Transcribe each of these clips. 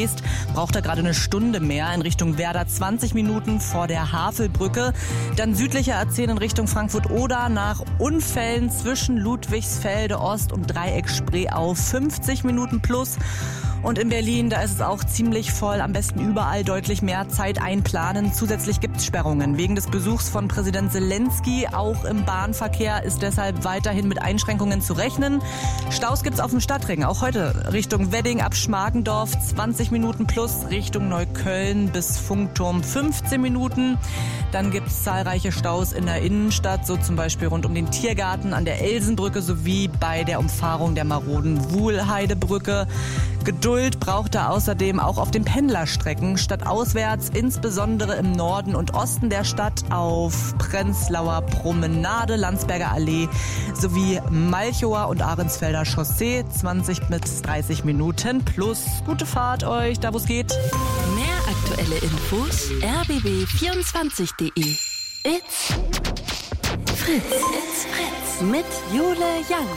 reist, braucht er gerade eine Stunde mehr. In Richtung Werder 20 Minuten vor der Havelbrücke. Dann südlicher A10 in Richtung Frankfurt-Oder nach Unfällen zwischen Ludwigsfelde Ost und Dreieck Spree auf 50 Minuten plus. Und in Berlin, da ist es auch ziemlich voll. Am besten überall deutlich mehr Zeit einplanen. Zusätzlich gibt es Sperrungen wegen des Besuchs von Präsident Zelensky. Auch im Bahnverkehr ist deshalb weiterhin mit Einschränkungen zu rechnen. Staus gibt's auf dem Stadtring. Auch heute Richtung Wedding ab Schmargendorf 20 Minuten plus. Richtung Neukölln bis Funkturm 15 Minuten. Dann gibt's zahlreiche Staus in der Innenstadt, so zum Beispiel rund um den Tiergarten an der Elsenbrücke sowie bei der Umfahrung der maroden Wuhlheidebrücke. Geduld braucht er außerdem auch auf den Pendlerstrecken stadtauswärts, insbesondere im Norden und Osten der Stadt auf Prenzlauer Promenade, Landsberger Allee sowie Malchower und Ahrensfelder Chaussee 20 bis 30 Minuten plus. Gute Fahrt euch, da wo es geht. Mehr aktuelle Infos rbb24.de. It's Fritz. It's Fritz. Mit Jule Young.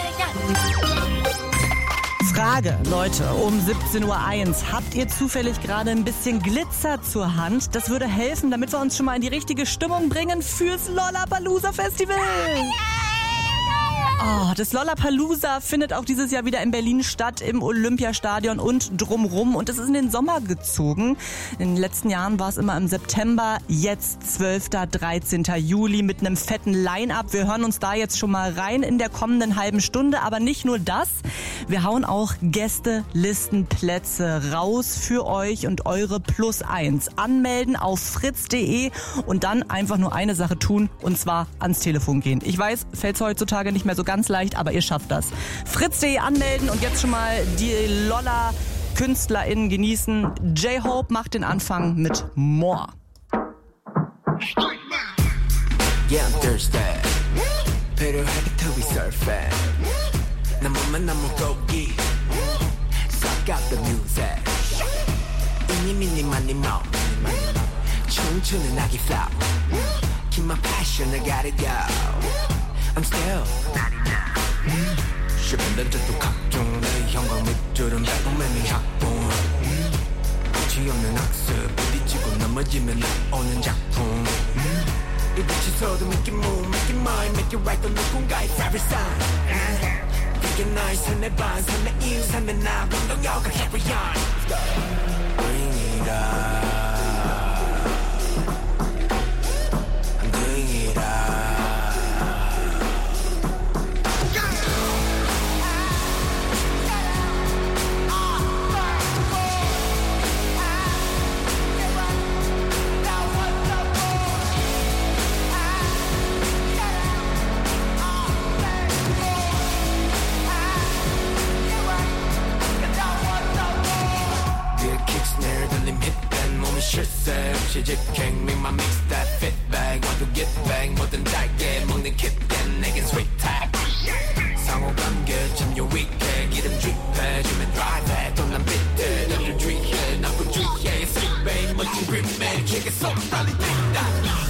Frage, Leute, um 17.01 Uhr. Habt ihr zufällig gerade ein bisschen Glitzer zur Hand? Das würde helfen, damit wir uns schon mal in die richtige Stimmung bringen fürs Lollapalooza Festival. Oh, das Lollapalooza findet auch dieses Jahr wieder in Berlin statt, im Olympiastadion und drumrum. Und es ist in den Sommer gezogen. In den letzten Jahren war es immer im September, jetzt 12., 13. Juli mit einem fetten Line-Up. Wir hören uns da jetzt schon mal rein in der kommenden halben Stunde. Aber nicht nur das, wir hauen auch Gästelistenplätze raus für euch und eure +1. Anmelden auf fritz.de und dann einfach nur eine Sache tun, und zwar ans Telefon gehen. Ich weiß, fällt's heutzutage nicht mehr so ganz leicht, aber ihr schafft das. Fritz.de anmelden und jetzt schon mal die Lolla-KünstlerInnen genießen. J-Hope macht den Anfang mit More. Yeah, I'm thirsty. 필요하게 to be surfing. 난 몸만 너무 고기. Suck out the music. 이니 미니 마니 모. 춤추는 아기 flow. Keep my passion, I gotta go. I'm still 씹은 듯도 각종 내 형광 밑줄은 배고픔이 학봉 끝이 없는 학습 부딪히고 넘어지면 나오는 작품 이 빛이 서도 make it move, make it mine, make it right 또 누군가의 favorite sign 이게 나의 선의 반, 선의 이유, 선의 나 운동여가 carry on Bring it up I'm doing it up 실세 시직행 make my mix that fit bag want to get bang 뭐든 달게 먹는 kitden 내겐 sweet tag 상호 감겨 참여 위해 기름 drip해 주면 drive 해 돈난 비트 너를 주의해 나고 주의해 sweet babe 멋진 gripman kick it so 빨리 뛴다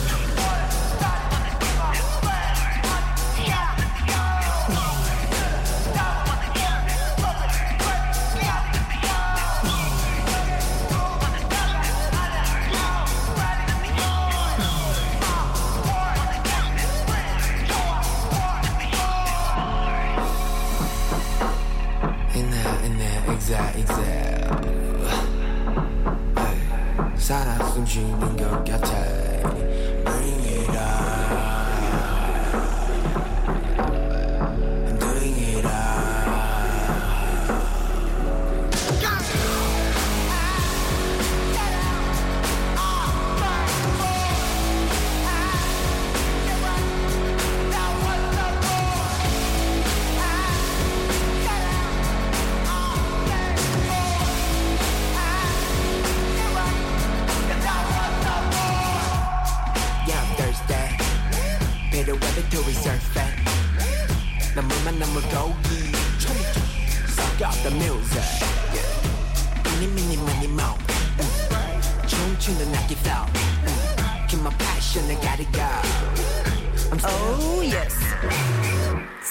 살아 숨쉬는 것 같아 Bring it up I'm doing it up to reserve it 난 물만 너무 고기 Suck out the music 미니 미니 미니 모 춤추는 아기 flow Keep my passion I gotta go I'm Oh yes.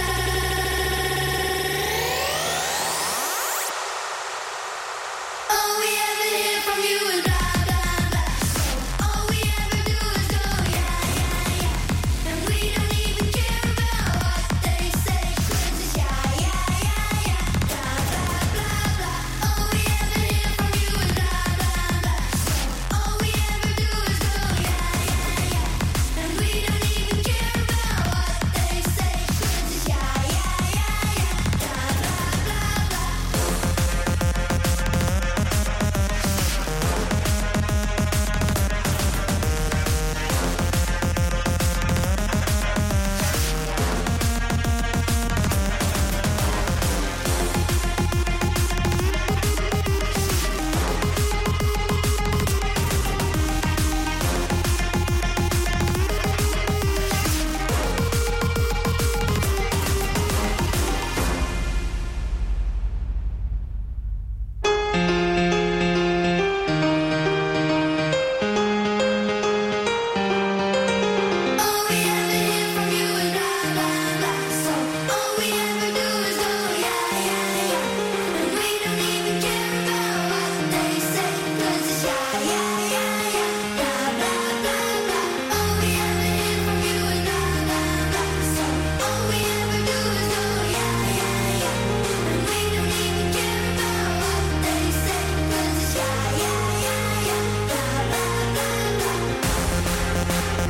from you is blah, blah, blah. So all we ever do is go, yeah, yeah, yeah. And we don't even care about what they say, 'cause it's yeah, yeah, yeah, yeah. Blah, blah, blah, blah. All we ever hear from you is blah, blah, blah. So all we ever do is go, yeah, yeah, yeah. And we don't even care about what they say, 'cause it's yeah, yeah, yeah, yeah. Blah, blah, blah, blah. All we ever hear from you is blah, blah, blah. So all we ever do is go, yeah, yeah, yeah. And we don't even care about what they say, 'cause it's yeah, yeah, yeah, yeah. Blah, blah, blah, blah. All we ever hear from you is blah, blah, blah. So all we ever do is go, yeah, yeah, yeah. And we don't even care about what they say, 'cause it's yeah, yeah, yeah, yeah. Blah, blah, blah, blah.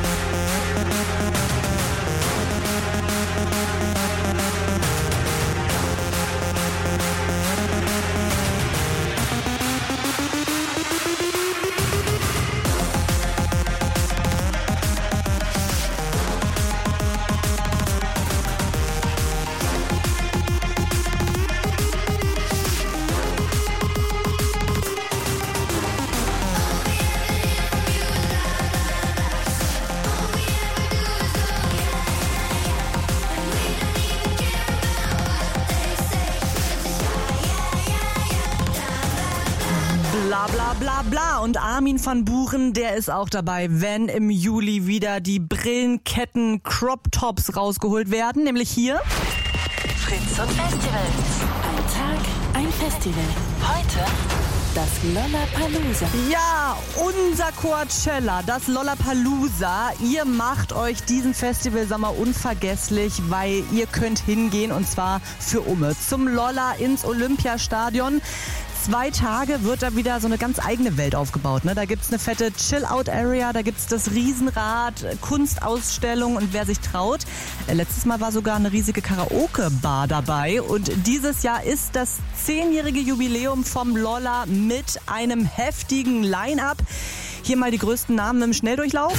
Bla bla bla bla. Und Armin van Buuren, der ist auch dabei, wenn im Juli wieder die Brillenketten Crop Tops rausgeholt werden, nämlich hier. Fritz und Festivals. Ein Tag, ein Festival. Heute das Lollapalooza. Ja, unser Coachella, das Lollapalooza. Ihr macht euch diesen Festivalsommer unvergesslich, weil ihr könnt hingehen, und zwar für Umme zum Lolla ins Olympiastadion. 2 Tage wird da wieder so eine ganz eigene Welt aufgebaut. Ne? Da gibt's eine fette Chill-Out-Area, da gibt's das Riesenrad, Kunstausstellung, und wer sich traut, letztes Mal war sogar eine riesige Karaoke-Bar dabei, und dieses Jahr ist das 10-jährige Jubiläum vom Lolla mit einem heftigen Line-Up. Hier mal die größten Namen im Schnelldurchlauf.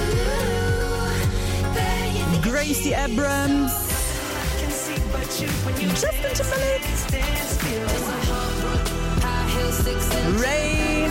Gracie Abrams, Justin Timberlake, Ray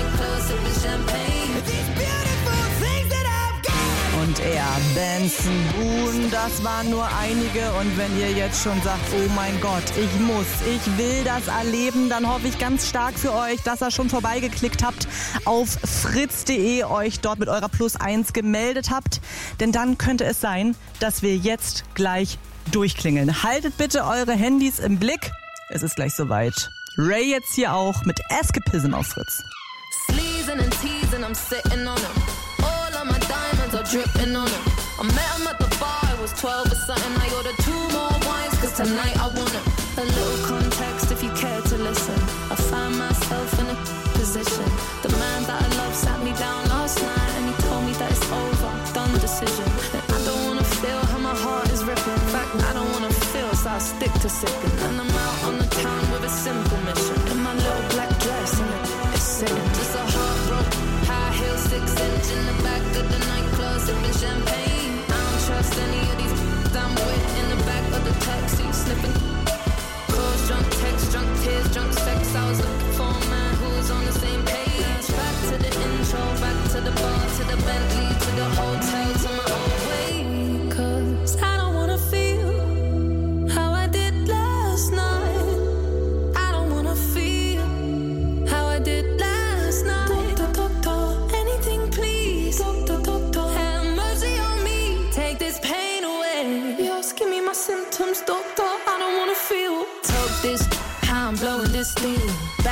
und er, Benson Boone. Das waren nur einige, und wenn ihr jetzt schon sagt, oh mein Gott, ich will das erleben, dann hoffe ich ganz stark für euch, dass ihr schon vorbeigeklickt habt auf fritz.de, euch dort mit eurer +1 gemeldet habt, denn dann könnte es sein, dass wir jetzt gleich durchklingeln. Haltet bitte eure Handys im Blick, es ist gleich soweit. Ray jetzt hier auch mit Escapism auf Fritz. Sleezing and teasing, I'm sitting on them. All of my diamonds are dripping on them. I met him at the bar, I was 12 or something. I ordered 2 more wines, 'cause tonight I want it. A little context if you care to listen. I find myself in a position. The man that I love sat me down last night and he told me that it's over, done decision. And I don't wanna feel how my heart is ripping. In fact, I don't wanna feel, so I stick to sipping. And I'm out on the town with a simple mission. In my little black dress and it's sitting. Just a heartbroken, high heel, 6-inch in the back of the nightclub, sipping champagne. I don't trust any of these I'm with in the back of the taxi, slipping. Calls, drunk texts, drunk tears, drunk sex. I was looking for a man who was on the same page. Back to the intro, back to the bar, to the Bentley, to the hotel, to my own way. 'Cause I don't wanna feel how I did last night.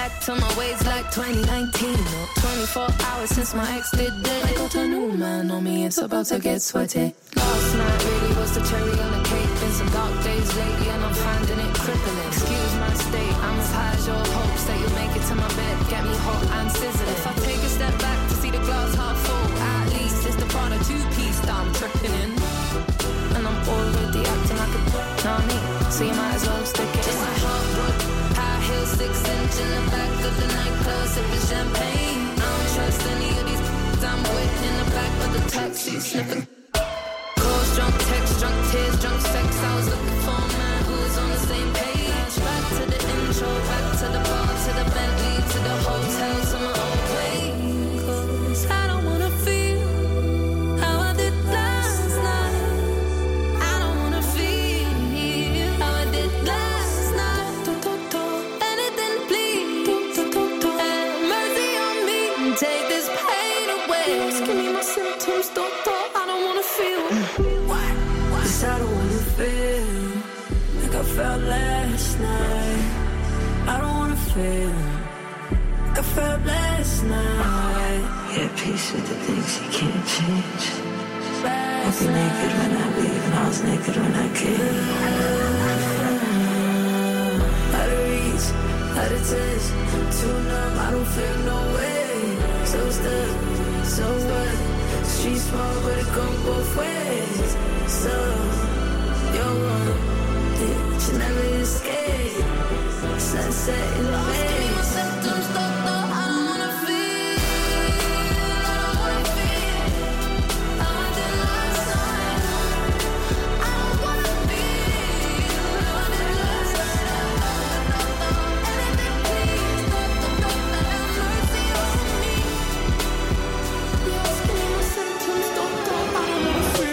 back to my ways like 2019 or 24 hours since my ex did it. I got a new man on me, it's about to get sweaty. Last night really was the cherry on the cake. Been some dark days lately and I'm finding it crippling. Excuse my state, I'm as high as your hopes that you'll make it to my bed, get me hot and sizzling. If I take a step back to see the glass half full, at least it's the Prada 2-piece that I'm tripping in. And I'm already acting like a know me, so you might as well stick it. Just a hot rod, high heel, 6-inch in the back of the nightclub, sipping champagne. I don't trust any of these I'm with in the back of the taxi, sniffing. Calls, drunk text, drunk tears, drunk sex. I was looking for a man who was on the same page. Back to the intro, back to the bar, to the Bentley, to the hotel, to my old way. 'Cause I don't wanna feel how I did last night. I don't wanna feel how I did last night. Anything, please. Have mercy on me and take this pain away. Just give me my symptoms, doctor. I don't wanna feel. Cause I don't wanna feel like I felt last night. I don't wanna feel like I felt last night. Yeah, peace with the things you can't change. I'll be naked when I leave and I was naked when I came. Out of reach, out of touch, too numb, I don't feel no way. So stuck, so what? Street small, but it go both ways. So, you're one that you never escape. Sunset in the bay. Give me my symptoms, doctor. I don't wanna feel. I don't wanna feel how I did last night. I don't wanna feel how I did last night. Anything, please, doctor. Have mercy on me. Just give me my symptoms, doctor. I don't wanna feel.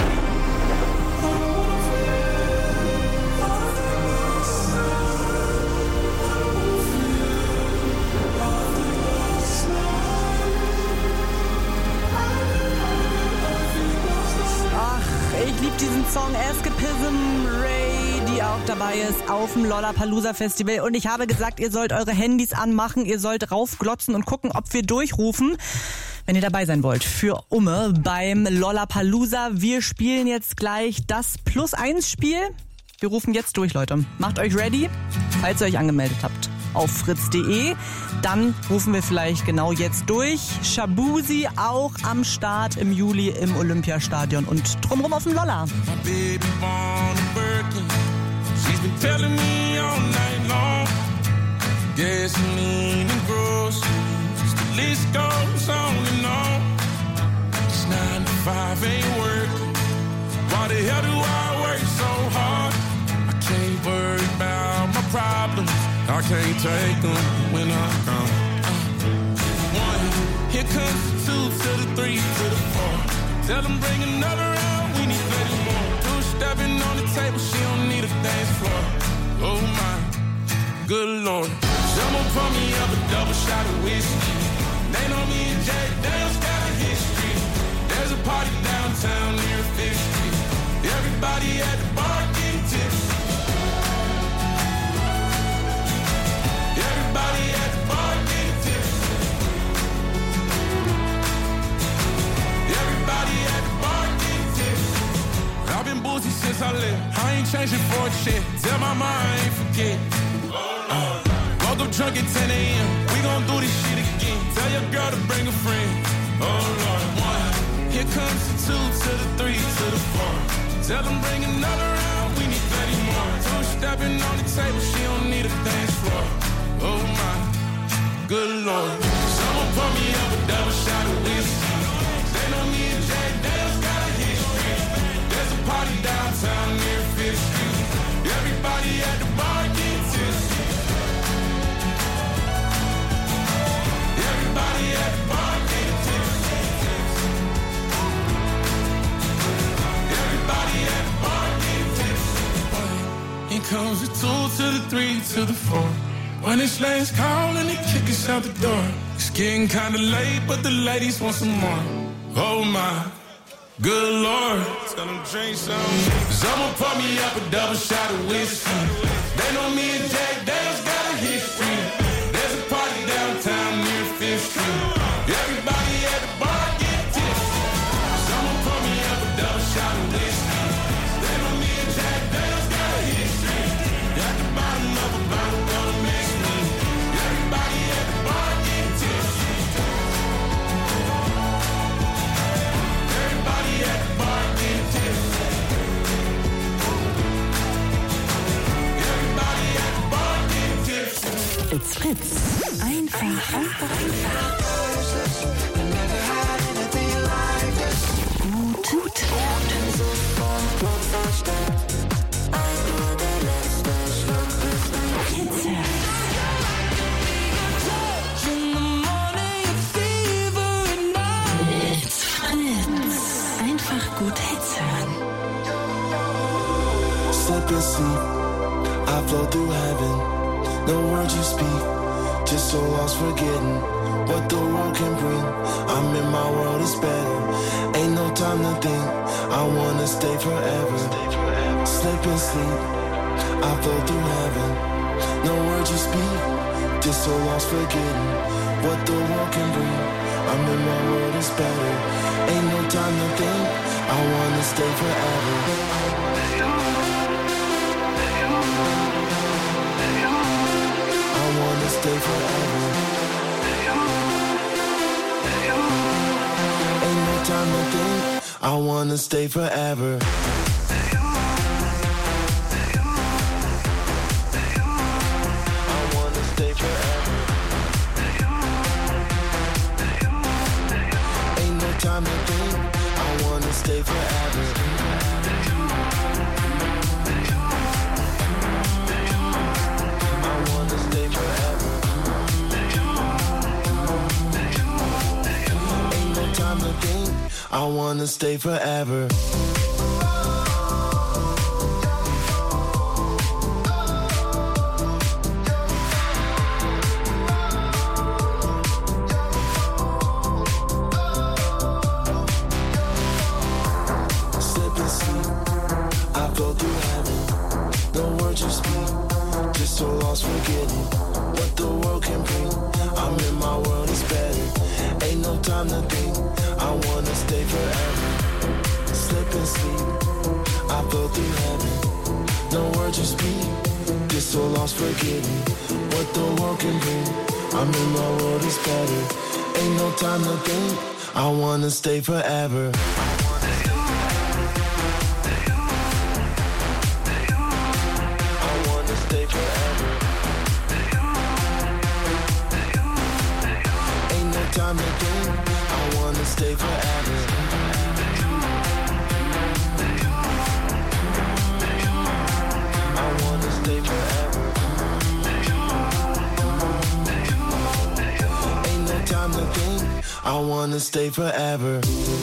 Ich liebe diesen Song Escapism, Ray, die auch dabei ist auf dem Lollapalooza Festival. Und ich habe gesagt, ihr sollt eure Handys anmachen, ihr sollt raufglotzen und gucken, ob wir durchrufen, wenn ihr dabei sein wollt für Umme beim Lollapalooza. Wir spielen jetzt gleich das +1-Spiel. Wir rufen jetzt durch, Leute. Macht euch ready, falls ihr euch angemeldet habt auf fritz.de. Dann rufen wir vielleicht genau jetzt durch. Shabuzi auch am Start im Juli im Olympiastadion und drumherum auf dem Lolla. My baby born a Birkin. She's been telling me all night long. Gasoline and groceries, the list goes on and on. It's 9 to 5 ain't working. Why the hell do I work so hard? I can't worry about my problems. I can't take them when I come. 1, here comes the 2 to the 3 to the 4. Tell them bring another round, we need 30 more. 2 stepping on the table, she don't need a dance floor. Oh my, good Lord. Someone pour me up a double shot of whiskey. They know me and Jack Daniels got a history. There's a party downtown near 5th Street. Everybody at the bar getting tipsy. Everybody at the bar getting tipsy. Everybody at the bar getting tipsy. I've been boozy since I left. I ain't changing for a shit. Tell my mind I ain't forget. Woke up drunk at 10 a.m. We gon' do this shit again. Tell your girl to bring a friend. Oh Lord, 1. Here comes the 2 to the 3 to the 4. Tell them bring another round. We need 30 more. 2 stepping on the table. She don't need a dance floor. Oh my, good Lord. Someone pour me up a double shot of whiskey. They know me and Jack Daniels got a history. There's a party downtown near 5th Street. Everybody at the bar getting tipsy. Everybody at the bar getting tipsy. Everybody at the bar getting tipsy. Here comes the 2 to the 3 to the 4. When it's last call and they kick us out the door. It's getting kinda late, but the ladies want some more. Oh my, good Lord. Tell them drink some. Someone pour me up a double shot of whiskey. They know me and Jack Daniels got a history. There's a miss me. Everybody at the bar get tipsy. Someone pour me up a double shot of whiskey. They know me and Jack Daniels got a history. At the bottom of a bottle gonna miss me. Everybody at the bar get tipsy. Everybody at the bar get tipsy. Everybody at the bar get tipsy. It's Fritz. Einfach. Gut. It's Fritz. Einfach gut Hits hören. Slip and sleep, I flow through heaven. No words you speak, just so lost forgetting what the world can bring. I'm in my world, it's better. Ain't no time to think, I wanna stay forever. Slip and sleep, I flow through heaven. No words you speak, just so lost forgetting what the world can bring. I'm in my world, it's better. Ain't no time to think, I wanna stay forever. I wanna stay forever. Ain't no time to think, I wanna stay forever. I wanna stay forever. Ain't no time to think, I wanna stay forever. I wanna stay forever. Ain't no time to think, I wanna stay forever. Slip and sleep, I flow through heaven. No words you speak, just so lost forgetting what the world can bring. I'm in my world, it's better. Ain't no time to think, I wanna stay forever. Slip and sleep, I flow through heaven. No words you speak, just so lost forgetting what the world can bring. I'm in my world, it's better. Ain't no time to think, I wanna stay forever. I wanna stay forever. Ain't no time to think, I wanna stay forever. I wanna stay forever. Ain't no time to think, I wanna stay forever.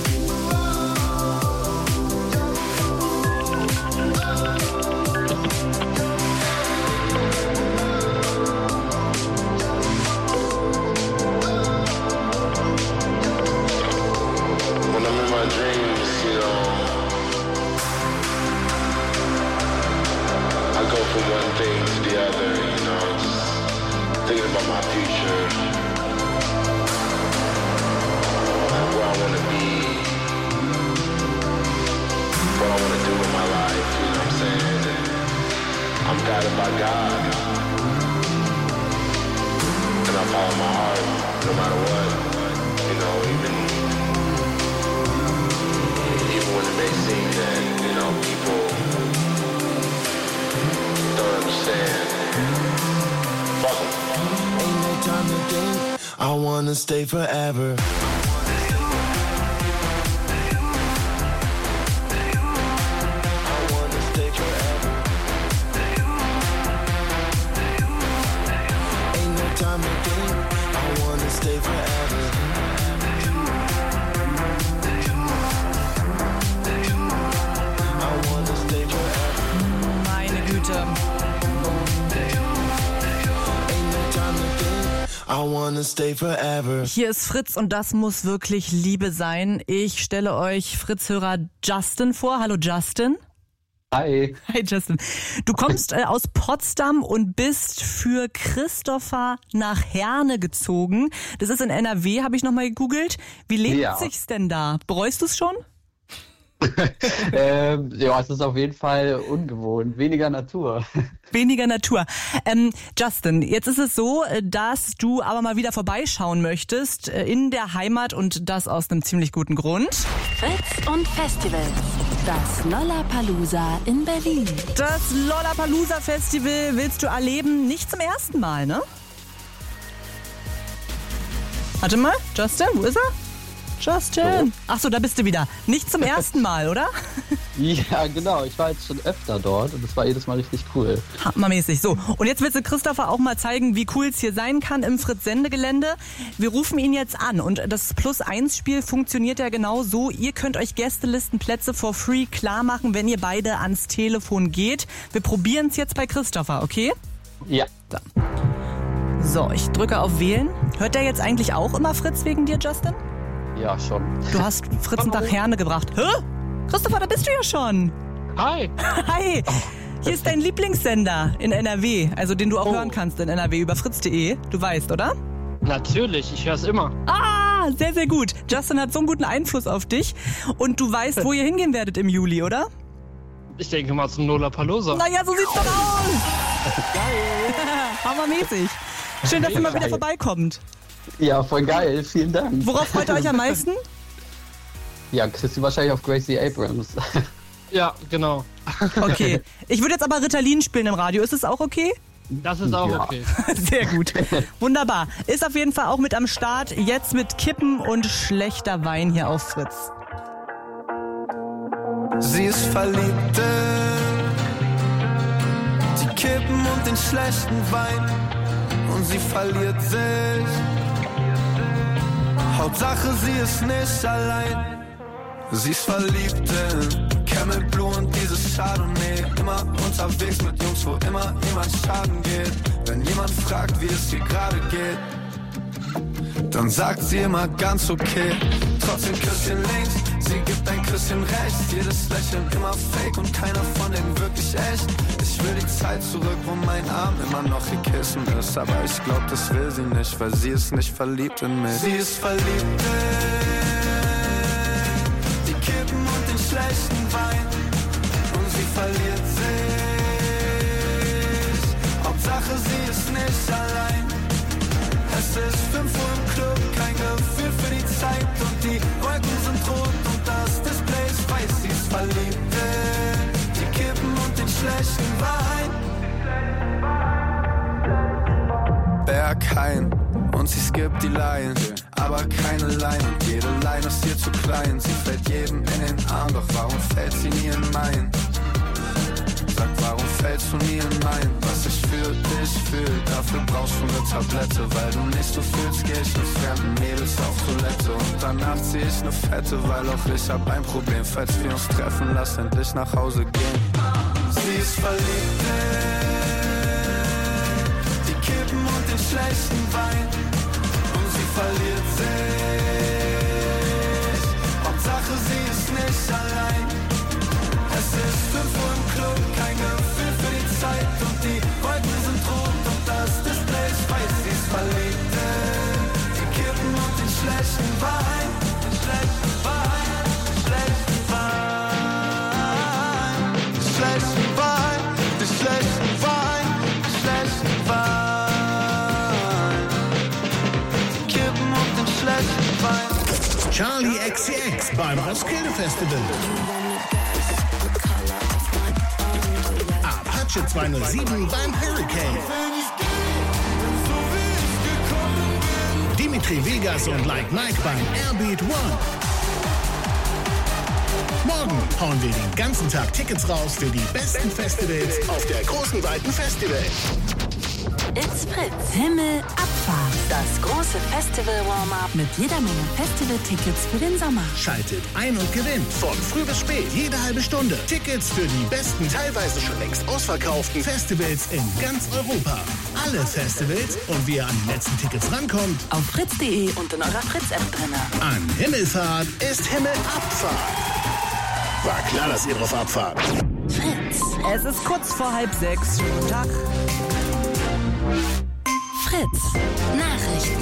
When I'm in my dreams, I go from one thing to the other, just thinking about my future, and where I want to be, what I want to do with my life, you know what I'm saying? And I'm guided by God, and I follow my heart no matter what, even when it may seem that, people don't understand. Fuck 'em. Ain't no time to think, I wanna stay forever. I wanna stay forever. Ain't no time to think, I wanna stay forever. I wanna stay forever. Meine Güte. Ain't no time to think, I wanna stay forever. Hier ist Fritz und das muss wirklich Liebe sein. Ich stelle euch Fritz-Hörer Justin vor. Hallo Justin. Hi. Hi Justin. Du kommst aus Potsdam und bist für Christopher nach Herne gezogen. Das ist in NRW, habe ich nochmal gegoogelt. Wie lebt sich's denn da? Bereust du es schon? Ja, es ist auf jeden Fall ungewohnt. Weniger Natur. Weniger Natur. Justin, jetzt ist es so, dass du aber mal wieder vorbeischauen möchtest in der Heimat und das aus einem ziemlich guten Grund. Fritz und Festivals. Das Lollapalooza in Berlin. Das Lollapalooza Festival willst du erleben, nicht zum ersten Mal, ne? Warte mal, Justin, wo ist er? Justin! Achso, da bist du wieder. Nicht zum ersten Mal, oder? Ja, genau. Ich war jetzt schon öfter dort und es war jedes Mal richtig cool. Hammermäßig. So, und jetzt willst du Christopher auch mal zeigen, wie cool es hier sein kann im Fritz-Sende-Gelände. Wir rufen ihn jetzt an und das Plus-1-Spiel funktioniert ja genau so. Ihr könnt euch Gästelistenplätze for free klar machen, wenn ihr beide ans Telefon geht. Wir probieren es jetzt bei Christopher, okay? Ja. So, ich drücke auf Wählen. Hört der jetzt eigentlich auch immer Fritz wegen dir, Justin? Ja, schon. Du hast Fritz nach Herne gebracht. Hä? Christopher, da bist du ja schon. Hi. Hi. Hier ist dein Lieblingssender in NRW, also den du auch hören kannst in NRW über fritz.de. Du weißt, oder? Natürlich, ich höre es immer. Ah, sehr, sehr gut. Justin hat so einen guten Einfluss auf dich. Und du weißt, wo ihr hingehen werdet im Juli, oder? Ich denke mal zum Lollapalooza. Naja, so sieht's doch aus. Geil. Hammermäßig. Schön, dass ihr mal wieder vorbeikommt. Ja, voll geil. Vielen Dank. Worauf freut ihr euch am meisten? Ja, Christi wahrscheinlich auf Gracie Abrams. Ja, genau. Okay. Ich würde jetzt aber Ritalin spielen im Radio. Ist es auch okay? Das ist auch okay. Sehr gut. Wunderbar. Ist auf jeden Fall auch mit am Start. Jetzt mit Kippen und schlechter Wein hier auf Fritz. Sie ist verliebt in die Kippen und den schlechten Wein und sie verliert sich. Hauptsache sie ist nicht allein. Sie ist verliebt in Camel Blue und dieses Chardonnay. Immer unterwegs mit Jungs, wo immer jemand schaden geht. Wenn jemand fragt, wie es ihr gerade geht, dann sagt sie immer ganz okay. Trotzdem Küsschen links, sie gibt ein Küsschen rechts. Jedes Lächeln immer fake und keiner von denen wirklich echt. Ich will die Zeit zurück, wo mein Arm immer noch ihr Kissen ist. Aber ich glaub, das will sie nicht, weil sie ist nicht verliebt in mich. Sie ist verliebt in die Kippen und den schlechten Wein und sie verliert sich. Hauptsache sie ist nicht allein. Es ist 5 Uhr im Club, kein Gefühl für die Zeit und die Wolken sind rot und das Display ist weiß. Sie ist verliebt in die Kippen und den schlechten Wein. Berghain und sie skippt die Line, aber keine Line und jede Line ist ihr zu klein. Sie fällt jedem in den Arm, doch warum fällt sie nie in meinen? Sag, warum fällst du nie in meinen? Was ich für dich fühl, dafür brauchst du eine Tablette. Weil du nicht so fühlst, geh ich mit fremden Mädels auf Toilette. Und danach zieh ich eine Fette, weil auch ich hab ein Problem. Falls wir uns treffen, lass endlich nach Hause gehen. Sie ist verliebt in die Kippen und den schlechten Wein und sie verliert sich. Hauptsache sie ist nicht allein. Es ist 5 Uhr im Club, kein Gefühl für die Zeit und die Wolken sind rot und das Display ist weiß. Sie ist verliebt in die Kippen und den schlechten Wein. Den schlechten Wein, den schlechten Wein, den schlechten Wein, den schlechten Wein, den schlechten Wein. Die Kippen und den schlechten Wein. Charlie XCX beim Roskilde Festival. Apache 207 beim Hurricane. Dimitri Vegas und Like Mike beim Airbeat One. Morgen hauen wir den ganzen Tag Tickets raus für die besten Festivals auf der großen, weiten Festival. It's Fritz. Himmel, Abfahrt. Das große Festival-Warm-Up mit jeder Menge Festival-Tickets für den Sommer. Schaltet ein und gewinnt von früh bis spät, jede halbe Stunde. Tickets für die besten, teilweise schon längst ausverkauften Festivals in ganz Europa. Alle Festivals und wie ihr an die letzten Tickets rankommt, auf fritz.de und in eurer Fritz-App drin. An Himmelfahrt ist Himmelabfahrt. War klar, dass ihr drauf abfahrt. Fritz. Es ist kurz vor 5:30. Guten Tag. Fritz. Nachrichten.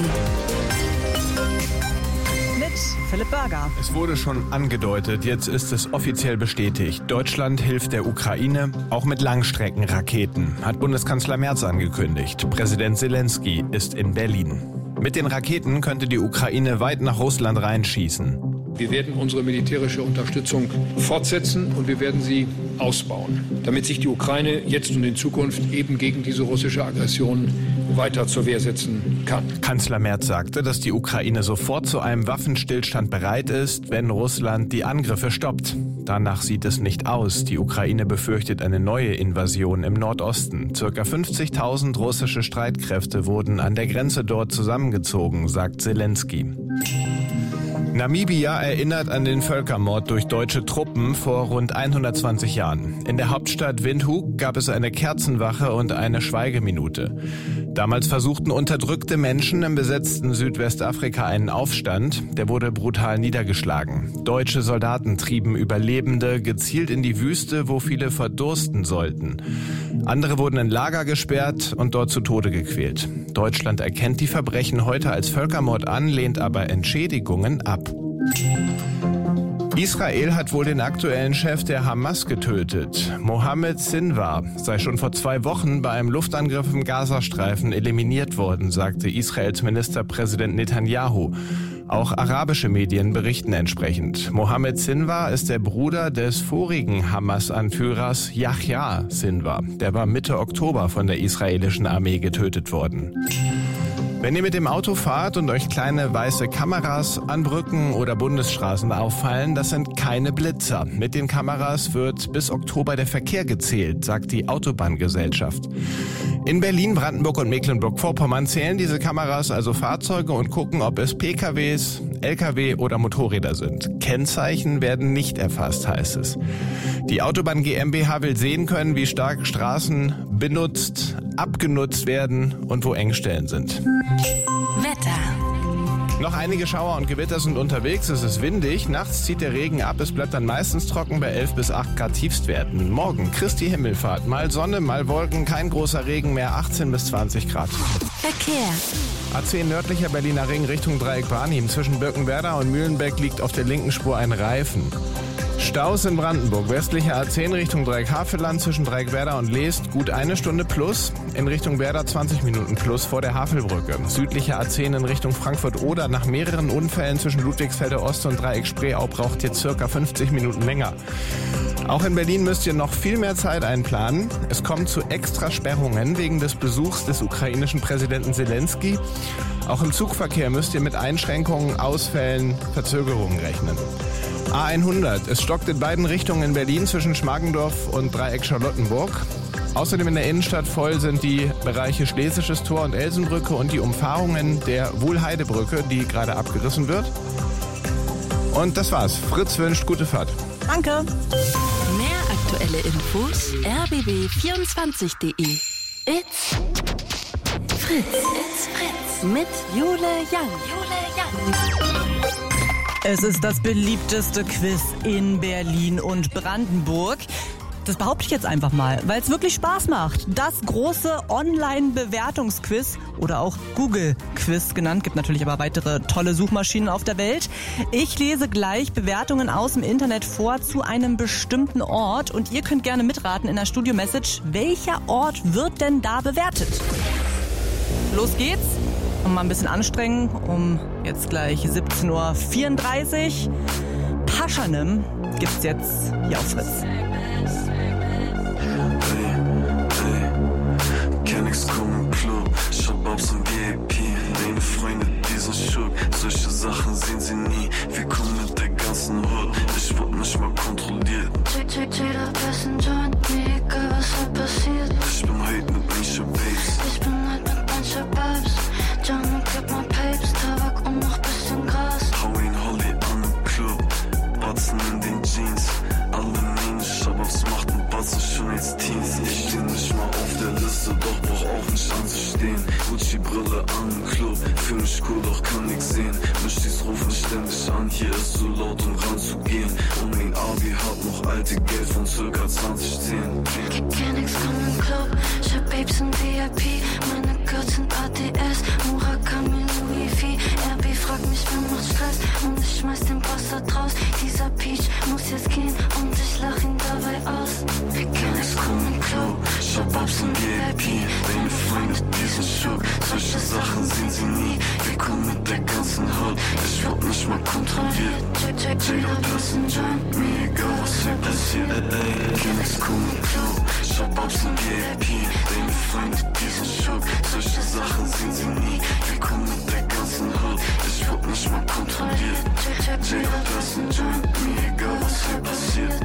Mit Philipp Berger. Es wurde schon angedeutet, jetzt ist es offiziell bestätigt. Deutschland hilft der Ukraine, auch mit Langstreckenraketen, hat Bundeskanzler Merz angekündigt. Präsident Zelensky ist in Berlin. Mit den Raketen könnte die Ukraine weit nach Russland reinschießen. Wir werden unsere militärische Unterstützung fortsetzen und wir werden sie ausbauen, damit sich die Ukraine jetzt und in Zukunft eben gegen diese russische Aggression weiter zur Wehr setzen kann. Kanzler Merz sagte, dass die Ukraine sofort zu einem Waffenstillstand bereit ist, wenn Russland die Angriffe stoppt. Danach sieht es nicht aus. Die Ukraine befürchtet eine neue Invasion im Nordosten. Circa 50.000 russische Streitkräfte wurden an der Grenze dort zusammengezogen, sagt Zelensky. Namibia erinnert an den Völkermord durch deutsche Truppen vor rund 120 Jahren. In der Hauptstadt Windhoek gab es eine Kerzenwache und eine Schweigeminute. Damals versuchten unterdrückte Menschen im besetzten Südwestafrika einen Aufstand. Der wurde brutal niedergeschlagen. Deutsche Soldaten trieben Überlebende gezielt in die Wüste, wo viele verdursten sollten. Andere wurden in Lager gesperrt und dort zu Tode gequält. Deutschland erkennt die Verbrechen heute als Völkermord an, lehnt aber Entschädigungen ab. Israel hat wohl den aktuellen Chef der Hamas getötet. Mohammed Sinwar sei schon vor 2 Wochen bei einem Luftangriff im Gazastreifen eliminiert worden, sagte Israels Ministerpräsident Netanyahu. Auch arabische Medien berichten entsprechend. Mohammed Sinwar ist der Bruder des vorigen Hamas-Anführers Yahya Sinwar. Der war Mitte Oktober von der israelischen Armee getötet worden. Wenn ihr mit dem Auto fahrt und euch kleine weiße Kameras an Brücken oder Bundesstraßen auffallen, das sind keine Blitzer. Mit den Kameras wird bis Oktober der Verkehr gezählt, sagt die Autobahngesellschaft. In Berlin, Brandenburg und Mecklenburg-Vorpommern zählen diese Kameras also Fahrzeuge und gucken, ob es PKWs, LKW oder Motorräder sind. Kennzeichen werden nicht erfasst, heißt es. Die Autobahn GmbH will sehen können, wie stark Straßen benutzt, abgenutzt werden und wo Engstellen sind. Wetter. Noch einige Schauer und Gewitter sind unterwegs, es ist windig, nachts zieht der Regen ab, es bleibt dann meistens trocken bei 11 bis 8 Grad Tiefstwerten. Morgen Christi Himmelfahrt, mal Sonne, mal Wolken, kein großer Regen mehr, 18 bis 20 Grad. Verkehr. A10 nördlicher Berliner Ring Richtung Dreieck Barnim. Zwischen Birkenwerder und Mühlenbeck liegt auf der linken Spur ein Reifen. Staus in Brandenburg. Westlicher A10 Richtung Dreieck Havelland zwischen Dreieckwerder und Leest gut 1 Stunde plus. In Richtung Werder 20 Minuten plus vor der Havelbrücke. Südlicher A10 in Richtung Frankfurt-Oder. Nach mehreren Unfällen zwischen Ludwigsfelde Ost und Dreieck Spreeau braucht ihr circa 50 Minuten länger. Auch in Berlin müsst ihr noch viel mehr Zeit einplanen. Es kommt zu Extrasperrungen wegen des Besuchs des ukrainischen Präsidenten Zelensky. Auch im Zugverkehr müsst ihr mit Einschränkungen, Ausfällen, Verzögerungen rechnen. A100. Es stockt in beiden Richtungen in Berlin zwischen Schmargendorf und Dreieck Charlottenburg. Außerdem in der Innenstadt voll sind die Bereiche Schlesisches Tor und Elsenbrücke und die Umfahrungen der Wuhlheidebrücke, die gerade abgerissen wird. Und das war's. Fritz wünscht gute Fahrt. Danke. Mehr aktuelle Infos rbb24.de. It's Fritz. It's Fritz. Mit Jule Young. Es ist das beliebteste Quiz in Berlin und Brandenburg. Das behaupte ich jetzt einfach mal, weil es wirklich Spaß macht. Das große Online-Bewertungsquiz oder auch Google-Quiz genannt. Gibt natürlich aber weitere tolle Suchmaschinen auf der Welt. Ich lese gleich Bewertungen aus dem Internet vor zu einem bestimmten Ort. Und ihr könnt gerne mitraten in der Studio-Message. Welcher Ort wird denn da bewertet? Los geht's. Und mal ein bisschen anstrengen. Um jetzt gleich 17:34 Uhr. Paschanim gibt's jetzt hier auf Fritz. Ich hab Bobs im VIP, meine Freunde, die sind schuld. Solche Sachen sehen sie nie. Wir kommen mit der ganzen Hood. Ich wurde nicht mal kontrolliert. Jeder Passenger und mir egal was halt passiert. Ich bin heute mit Misha Babes. Ich bin heute mit mancher Babs. John, gib mal Papes, Tabak und noch bisschen Gras. Hau ihn Holly an im Club, Batzen in den Jeans. Alle Mähne, Shababs machten Batzen schon als Teens. Ich steh nicht mal auf der Liste, doch brauch auch nicht anzustehen. Gucci-Brille an im Club, fühl mich cool, doch kann nix sehen. Mischtis rufen ständig an, hier ist so laut, um ranzugehen. Und mein Abi hat noch alte Geld von circa 2010. Kenn nix, komm im Club, ich hab Babes in VIP. Meine Girls sind ADS, Murakami, Louis V. RB fragt mich, wer macht Stress und ich schmeiß den Boss da draus. Dieser Peach muss jetzt gehen und ich lach ihn dabei aus. Wir kennen nix, komm im Club, ich hab Babes in VIP. Deine Freunde, die sind schock, solche Sachen sehen sie nie. Wir kommen mit der ganzen Haut, ich werd nicht mal kontrolliert. Check up, lass ihn joint, mir egal was hier passiert. Kenn nix, komm im Club, ich hab Babes in VIP. Deine Freunde, die sind schock, solche Sachen sehen sie nie. Wir kommen mit der ganzen Haut, ich werd nicht mal kontrolliert. Check up, lass ihn joint, mir egal was hier passiert.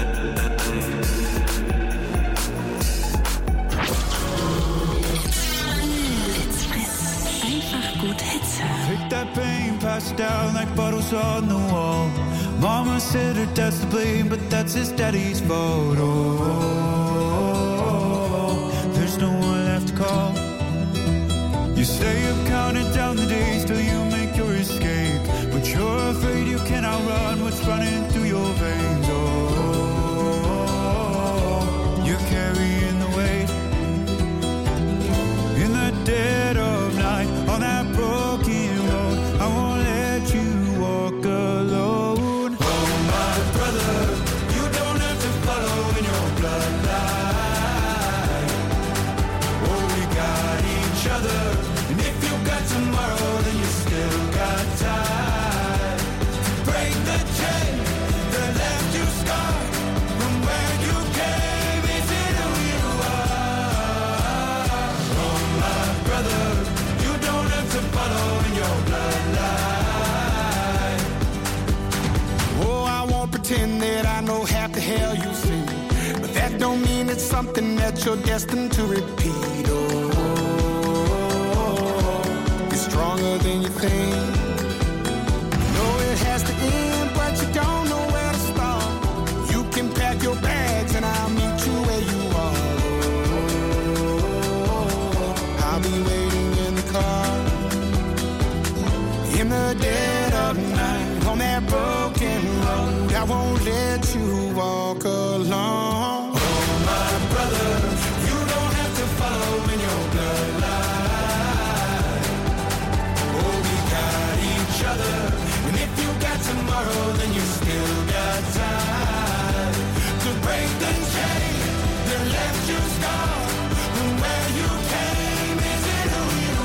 Einfach gut Hits hören. Pick that pain, pass it down like bottles on the wall. Mama said her dad's to blame, but that's his daddy's fault. Oh, there's no one left to call. You stay up counting down the days till you make your escape, but you're afraid you can't outrun what's running through your veins. Oh, you're carrying the weight in the dead of night on that broken road. I won't let you walk alone. Oh, my brother, you don't have to follow in your bloodline. Oh, we got each other, and if you got tomorrow, then you still got time to break the chain that left you scarred from where you came. Is it who you are? Oh, my brother, you don't have to follow in your bloodline. Oh, I won't pretend that I know half the hell you see, but that don't mean it's something that you're destined to repeat. Oh, it's stronger than you think. You know it has to end, but you don't know where to start. You can pack your bags and I'll meet you where you are. I'll be waiting in the car in the dead of night on that broken road. I won't let you walk alone. Oh, my brother, you don't have to follow in your bloodline. Oh, we got each other, and if you got tomorrow, then you still got time to break the chain that left you scarred from where you came. Is it who you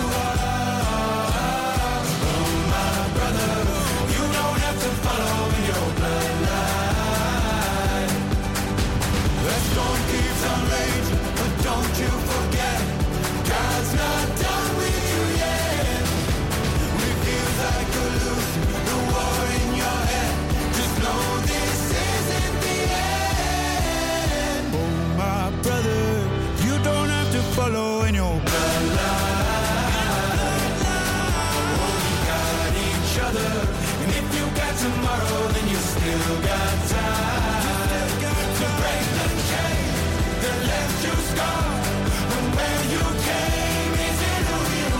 are? Oh, my brother, you don't have to follow in your bloodline. The storm keeps on raging, but don't you forget, God's not done with you yet. When it feels like you're losing the war in your head, just know this isn't the end. Oh, my brother, you don't have to follow in your bloodline. Oh, we got each other, and if you got tomorrow, then you still got time to break the chain that left you scarred from where you came. Is it who you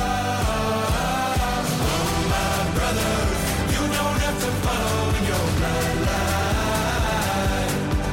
are? Oh, my brother, you don't have to follow in your bloodline.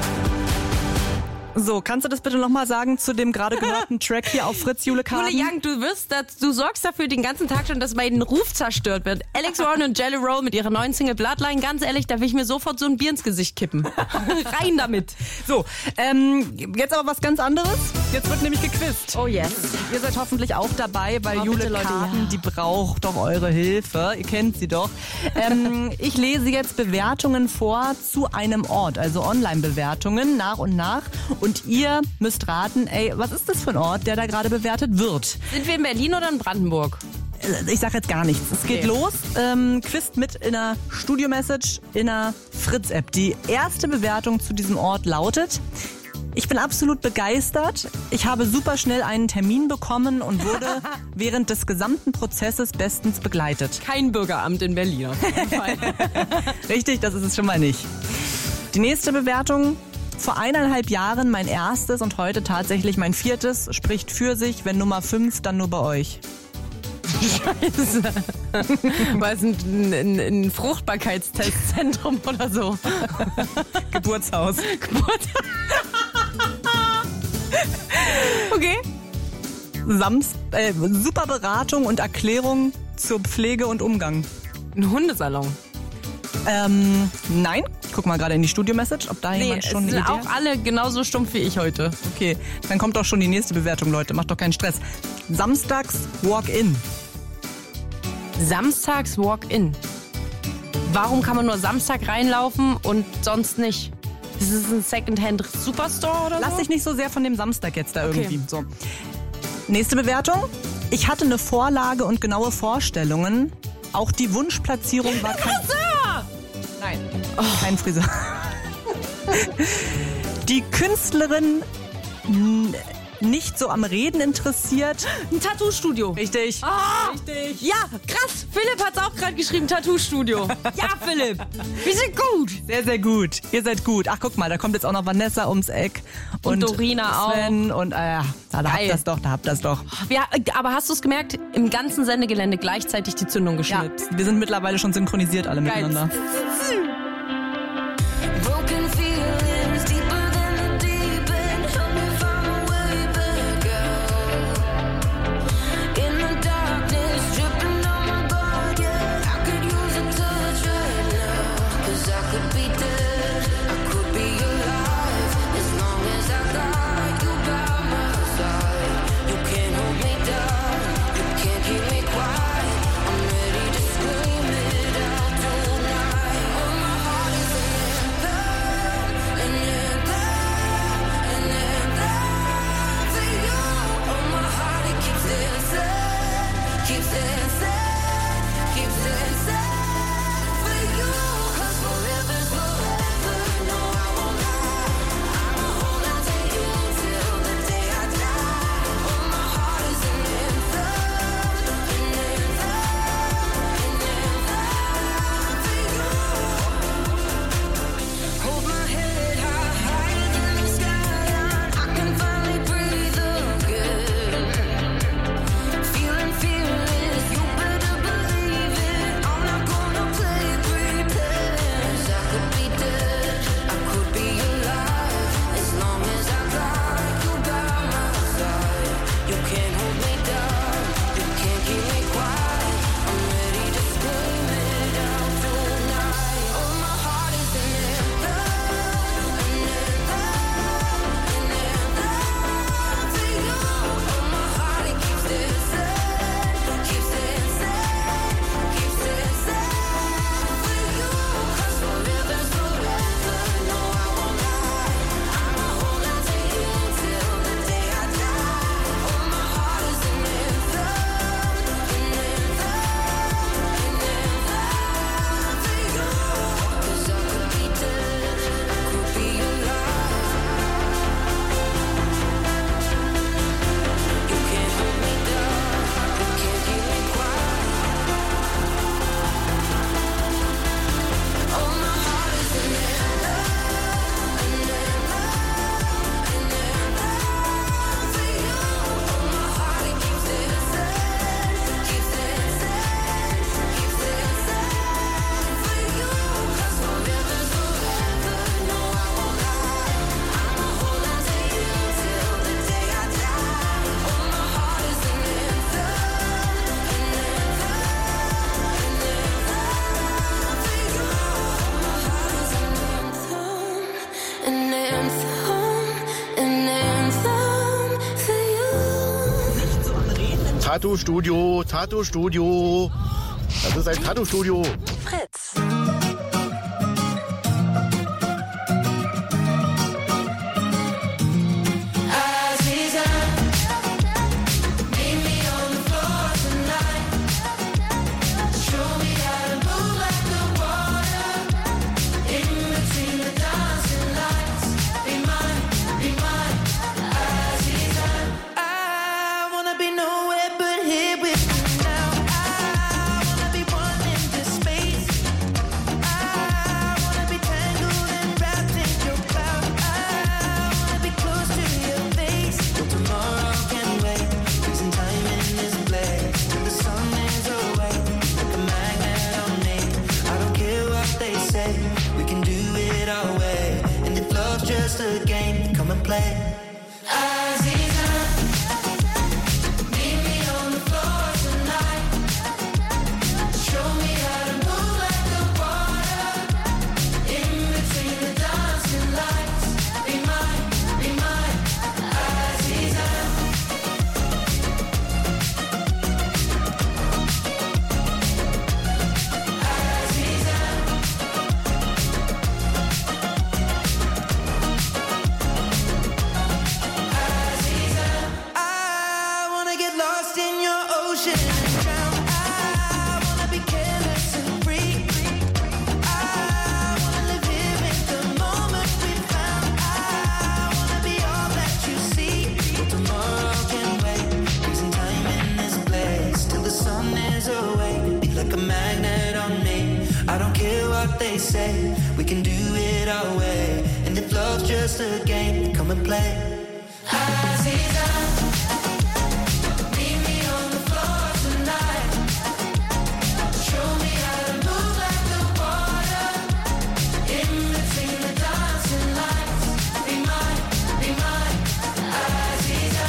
So, kannst du das bitte nochmal sagen zu dem gerade gehörten Track hier auf Fritz, Jule Karten? Jule Young, du sorgst dafür den ganzen Tag schon, dass mein Ruf zerstört wird. Alex Warren und Jelly Roll mit ihrer neuen Single Bloodline, ganz ehrlich, da will ich mir sofort so ein Bier ins Gesicht kippen. Rein damit. So, jetzt aber was ganz anderes. Jetzt wird nämlich gequizt. Oh yes. Ihr seid hoffentlich auch dabei, weil Oh, Jule bitte, Leute, Karten, ja. die braucht doch eure Hilfe. Ihr kennt sie doch. Ich lese jetzt Bewertungen vor zu einem Ort, also Online-Bewertungen nach und nach. Und ihr müsst raten, ey, was ist das für ein Ort, der da gerade bewertet wird? Sind wir in Berlin oder in Brandenburg? Ich sag jetzt gar nichts. Es geht los. Quizt mit in einer Studio-Message in einer Fritz-App. Die erste Bewertung zu diesem Ort lautet: Ich bin absolut begeistert. Ich habe super schnell einen Termin bekommen und wurde während des gesamten Prozesses bestens begleitet. Kein Bürgeramt in Berlin auf jeden Fall. Richtig, das ist es schon mal nicht. Die nächste Bewertung: Vor 1,5 Jahren mein erstes und heute tatsächlich mein 4. Spricht für sich. Wenn Nummer 5, dann nur bei euch. Scheiße. War es ein Fruchtbarkeitstestzentrum oder so? Geburtshaus. Okay. Super Beratung und Erklärung zur Pflege und Umgang. Ein Hundesalon. Nein. Ich guck mal gerade in die Studio-Message, ob da jemand schon eine sind Idee auch alle genauso stumpf wie ich heute. Okay, dann kommt doch schon die nächste Bewertung, Leute. Macht doch keinen Stress. Samstags Walk-in. Samstags Walk-in. Warum kann man nur Samstag reinlaufen und sonst nicht? Ist es ein Secondhand-Superstore oder so? Lass dich nicht so sehr von dem Samstag jetzt da Okay. irgendwie. So. Nächste Bewertung. Ich hatte eine Vorlage und genaue Vorstellungen. Auch die Wunschplatzierung war kein... Friseur! Nein, kein Friseur. Die Künstlerin nicht so am Reden interessiert. Ein Tattoo-Studio. Richtig. Ah, Richtig. ja, krass. Philipp hat's auch gerade geschrieben, Tattoo-Studio. Ja, Philipp. Wir sind gut. Sehr, sehr gut. Ihr seid gut. Ach, guck mal, da kommt jetzt auch noch Vanessa ums Eck. Und Dorina Sven und da habt ihr das doch. Ja, aber hast du es gemerkt? Im ganzen Sendegelände gleichzeitig die Zündung geschnipst. Wir sind mittlerweile schon synchronisiert alle miteinander. Broken feelings deeper than the deep end. Help me find my way back out. In the darkness, dripping on my guard, yeah. I could use a touch right now. 'Cause I could be dead, I could be alive. As long as I got you by my side. You can't hold me down, you can't keep me quiet. I'm ready to scream it out tonight. Oh, my heart is an anthem, an anthem for you. Oh, my heart, it keeps dancing, keeps dancing, keeps dancing for you. 'Cause forever's forever, no, I won't lie. I'ma hold on to you till the day I die. Oh, my heart is an anthem, an anthem for you. Hold my head higher than the skyline. I can finally breathe again. Feeling fearless, you better believe it. I'm not gonna play pretend. 'Cause I could be dead, I could be alive. As long as I got you by my side. You can't hold me down, you can't keep me quiet. I'm ready to scream it out tonight. Oh, my heart is an anthem, an anthem for you. Oh, my heart, it keeps dancing, keeps dancing, keeps dancing for you. 'Cause forever's forever, no, I won't lie. I'ma hold on to you till the day I die. Oh, my heart is an anthem, an anthem, an anthem for you. 'Cause I could be dead, I could be alive. You can't hold me down, you can't keep me quiet. Oh, my heart is an anthem, an anthem, an anthem for you. Oh, my heart, it keeps dancing, keeps dancing, keeps dancing for you. 'Cause forever's forever, no, I won't lie. I'ma hold on to you till the day I die. Oh, my heart is an anthem, an anthem, an anthem for you. My heart is an anthem, an anthem, an anthem for you. Tattoo-Studio, Tattoo-Studio. Das ist ein Tattoo-Studio. Fritz. Azizan, meet me on the floor tonight. Show me how to move like the water in between the dancing lights. Be mine, Azizan. I wanna be nowhere but here with you now. I wanna be one in this space. just a game. Come and play. Aziza, meet me on the floor tonight. Show me how to move like the water. In between the dancing lights. Be mine, Aziza. They say we can do it our way, and if love's just a game, come and play. Aziza, meet me on the floor tonight. Show me how to move like the water. In between the dancing lights. Be mine, Aziza.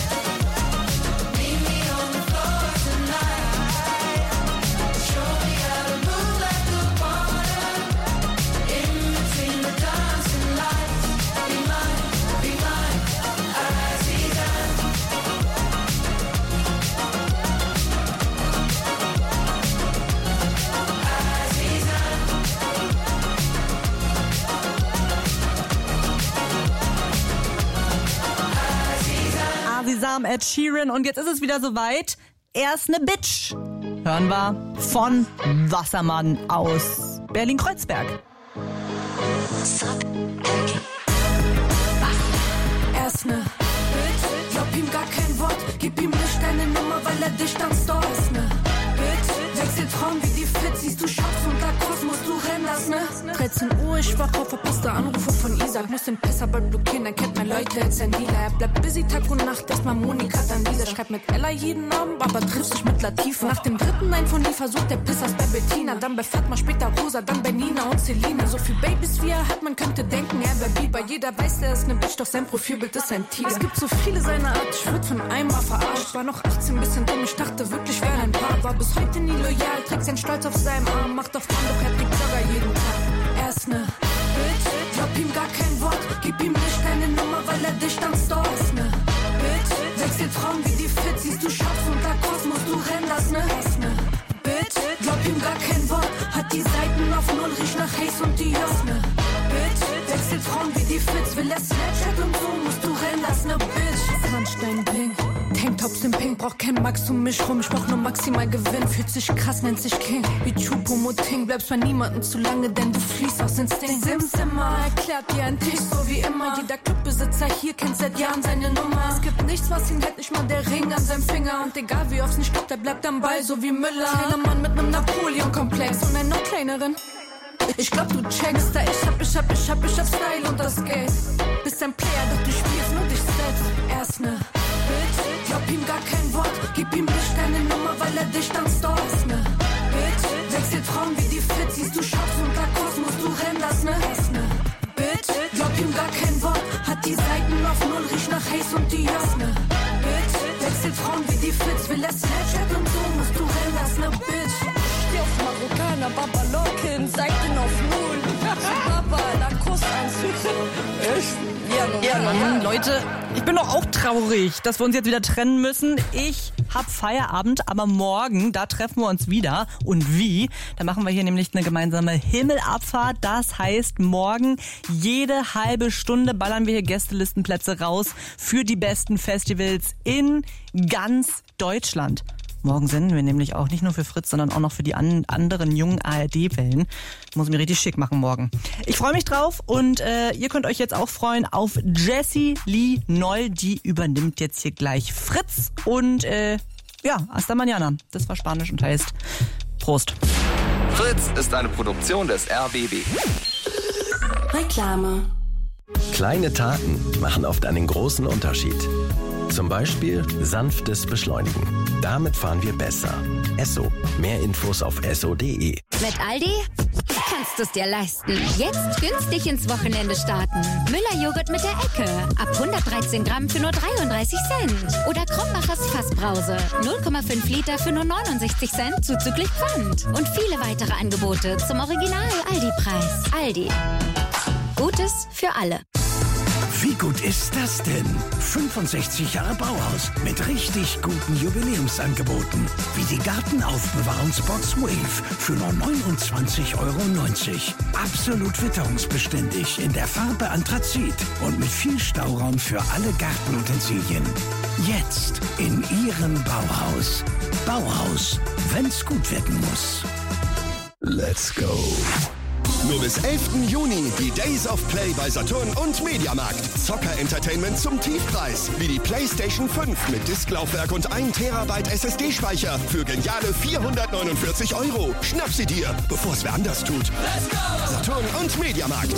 Meet me on the floor tonight. Show me how to move like the water. In between the dancing lights. Be mine, Aziza. Azizam, Ed Sheeran, und jetzt ist es wieder soweit. Er ist ne Bitch. Hören wir von Wassermann aus Berlin-Kreuzberg. Er ist ne Bitch, glaub ihm gar kein Wort, gib ihm nicht deine Nummer, weil er dich dann stalkt, ne Bitch, wechselt Frauen wie die Fit, siehst du Schatz und da Kosmos, du rennerst, ne 13 Uhr, ich wach auf, verpasste Anrufe von Isaac, muss den Pisser bald blockieren, er kennt meine Leute, jetzt ein Dealer, er bleibt busy Tag und Nacht, erstmal Monika, dann Lisa, schreibt mit Ella jeden Abend, aber trifft sich mit Latifa, nach dem dritten ein von die versucht der Pissers bei Bettina, dann bei Fatma, später Rosa, dann bei Nina und Selina, so viel Babys wie er hat, man könnte denken, er wär Bieber, jeder weiß, er ist ne Bitch, doch sein Profilbild ist ein Tiger. Es gibt so viele seiner Art, ich würd von einem mal verarscht, war noch 18, bisschen dumm, ich dachte wirklich, wär ein Paar, war bis heute nie loyal, trägt sein Stolz auf seinem Arm, macht auf Mann, doch er trägt Jogger jeden Tag. Er ist ne Bitch, glaub ihm gar kein Wort, gib ihm nicht deine Nummer, weil er dich dann stalkt, ne Bitch, wechselt Frauen wie die Fit, siehst du Schatz und da Kosmos, du rennerst, ne Bitch, glaub ihm gar kein Wort, hat die Seiten auf Null, riecht nach Haze und Dior, ne Bitch, wechselt Frauen wie die Fits, will er Snapchat und so, musst du rennen lassen, ne Bitch. Handstein bling, Tanktops im Pink, brauch kein Max um mich rum, ich brauch nur maximal Gewinn, fühlt sich krass, nennt sich King, wie Chupomoting, bleibst bei niemandem zu lange, denn du fließt aus Instinkt. Simmer erklärt dir ein Tisch, so wie immer, jeder Clubbesitzer hier kennt seit Jahren seine Nummer. Es gibt nichts, was ihn hält, nicht mal der Ring an seinem Finger, und egal wie oft's nicht klappt, der bleibt am Ball, so wie Müller. Kleiner Mann mit nem Napoleon-Komplex und eine noch kleineren. Ich glaub, du checkst, da ich hab Style und das Geld. Bist ein Player, doch du spielst nur dich selbst. Er ist ne Bitch, glaub ihm gar kein Wort, gib ihm nicht deine Nummer, weil er dich dann stalkt, ne Bitch, wechselt Frauen wie die Fit, siehst du Schatz und da Kosmos, du rennerst, ne Bitch, glaub ihm gar kein Wort, hat die Seiten auf Null, riecht nach Haze und Dior, ne Bitch, wechselt Frauen wie die Fits, will er Snapchat und so, musst du rennerst, ne Bitch. Steh auf Marokkaner, Baba Locken, Seiten auf Null, Baba, Lacoste-Anzug. Echt? Ja, Mann, Leute, ich bin doch auch traurig, dass wir uns jetzt wieder trennen müssen. Ich hab Feierabend, aber morgen, da treffen wir uns wieder. Und wie? Da machen wir hier nämlich eine gemeinsame Himmelabfahrt. Das heißt, morgen jede halbe Stunde ballern wir hier Gästelistenplätze raus für die besten Festivals in ganz Deutschland. Morgen senden wir nämlich auch nicht nur für Fritz, sondern auch noch für die anderen jungen ARD-Wellen. Muss ich mir richtig schick machen morgen. Ich freue mich drauf und ihr könnt euch jetzt auch freuen auf Jessie Lee Noll. Die übernimmt jetzt hier gleich Fritz. Und hasta mañana. Das war Spanisch und heißt Prost. Fritz ist eine Produktion des RBB. Reklame. Kleine Taten machen oft einen großen Unterschied. Zum Beispiel sanftes Beschleunigen. Damit fahren wir besser. Esso. Mehr Infos auf esso.de. Mit Aldi kannst du es dir leisten. Jetzt günstig ins Wochenende starten. Müller-Joghurt mit der Ecke. Ab 113 Gramm für nur 33 Cent. Oder Kromachers Fassbrause. 0,5 Liter für nur 69 Cent zuzüglich Pfand. Und viele weitere Angebote zum Original-Aldi-Preis. Aldi. Gutes für alle. Wie gut ist das denn? 65 Jahre Bauhaus mit richtig guten Jubiläumsangeboten. Wie die Gartenaufbewahrungsbox Wave für nur 29,90 €. Absolut witterungsbeständig in der Farbe Anthrazit und mit viel Stauraum für alle Gartenutensilien. Jetzt in Ihrem Bauhaus. Bauhaus, wenn's gut werden muss. Let's go. Nur bis 11. Juni die Days of Play bei Saturn und Mediamarkt. Zocker-Entertainment zum Tiefpreis. Wie die PlayStation 5 mit Disklaufwerk und 1 Terabyte SSD-Speicher für geniale 449 €. Schnapp sie dir, bevor es wer anders tut. Let's go! Saturn und Mediamarkt.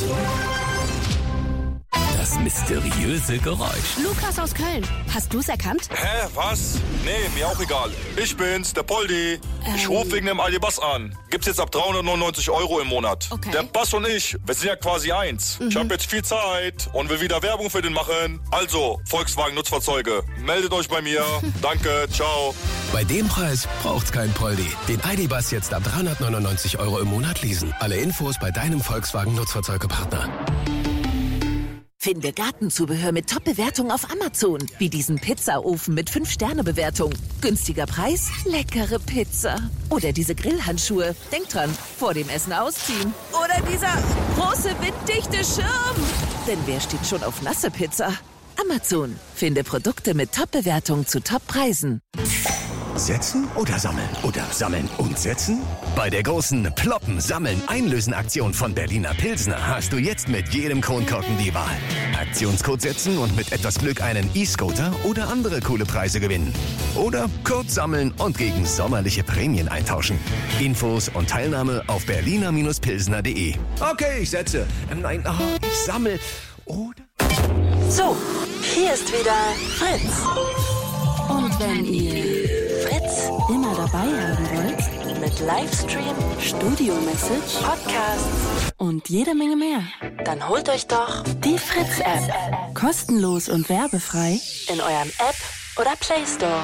Das mysteriöse Geräusch. Lukas aus Köln. Hast du's erkannt? Hä, was? Nee, mir auch egal. Ich bin's, der Poldi. Ich rufe wegen dem Aldi-Bass an. Gibt's jetzt ab 399 € im Monat. Okay. Der Bass und ich, wir sind ja quasi eins. Ich habe jetzt viel Zeit und will wieder Werbung für den machen. Also, Volkswagen Nutzfahrzeuge, meldet euch bei mir. Danke, ciao. Bei dem Preis braucht's kein Poldi. Den Aldi-Bass jetzt ab 399 € im Monat leasen. Alle Infos bei deinem Volkswagen Nutzfahrzeugepartner. Finde Gartenzubehör mit Top-Bewertung auf Amazon. Wie diesen Pizzaofen mit 5-Sterne-Bewertung. Günstiger Preis, leckere Pizza. Oder diese Grillhandschuhe. Denk dran, vor dem Essen ausziehen. Oder dieser große winddichte Schirm. Denn wer steht schon auf nasse Pizza? Amazon. Finde Produkte mit Top-Bewertung zu Top-Preisen. Setzen oder sammeln? Oder sammeln und setzen? Bei der großen Ploppen, Sammeln, Einlösen-Aktion von Berliner Pilsner hast du jetzt mit jedem Kronkorken die Wahl. Aktionscode setzen und mit etwas Glück einen E-Scooter oder andere coole Preise gewinnen. Oder Code sammeln und gegen sommerliche Prämien eintauschen. Infos und Teilnahme auf berliner-pilsner.de. Okay, ich setze. Nein, ich sammle. Oder? So, hier ist wieder Fritz. Und wenn ihr Fritz immer dabei haben wollt, Mit Livestream, Studio-Message, Podcasts und jede Menge mehr, dann holt euch doch die Fritz-App. Kostenlos und werbefrei in eurem App oder Play Store.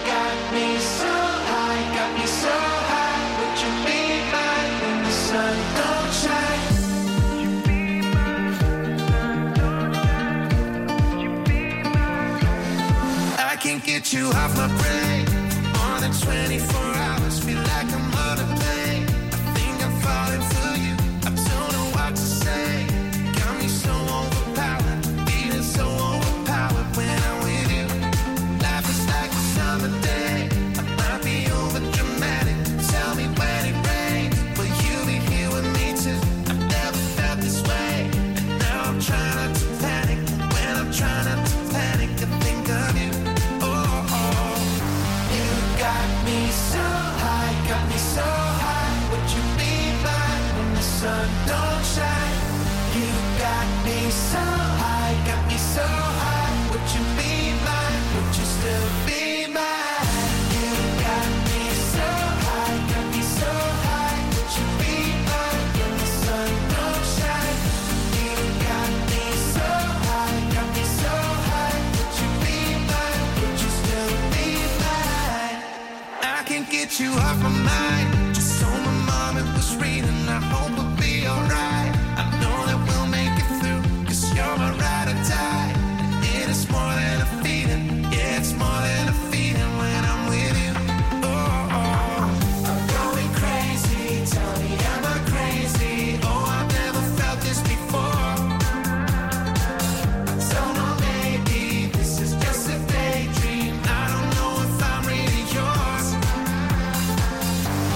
I can't get you off my brain. More than 24 hours, feel like I'm on a plane. I think I'm falling for you. I don't know what to say. Got me so overpowered, feeling so overpowered when I'm with you. Life is like a summer day. I might be over dramatic. Tell me when it rains, will you be here with me too? I've never felt this way, and now I'm trying not to panic. When I'm trying not to panic, I think of you. Sun don't shine. You got me so high, got me so high. Would you be mine? Would you still be mine? You got me so high, got me so high. Would you be mine when the sun don't shine? You got me so high, got me so high. Would you be mine? Would you still be mine? I can't get you off my mind. Just so my mom it was reading. I hope we'll be alright. I know that we'll make it through, 'cause you're my ride or die. It is more than a feeling, yeah, it's more than a feeling when I'm with you. Oh, oh. I'm going crazy, tell me am I crazy? Oh, I've never felt this before. So no, maybe this is just a daydream. I don't know if I'm really yours.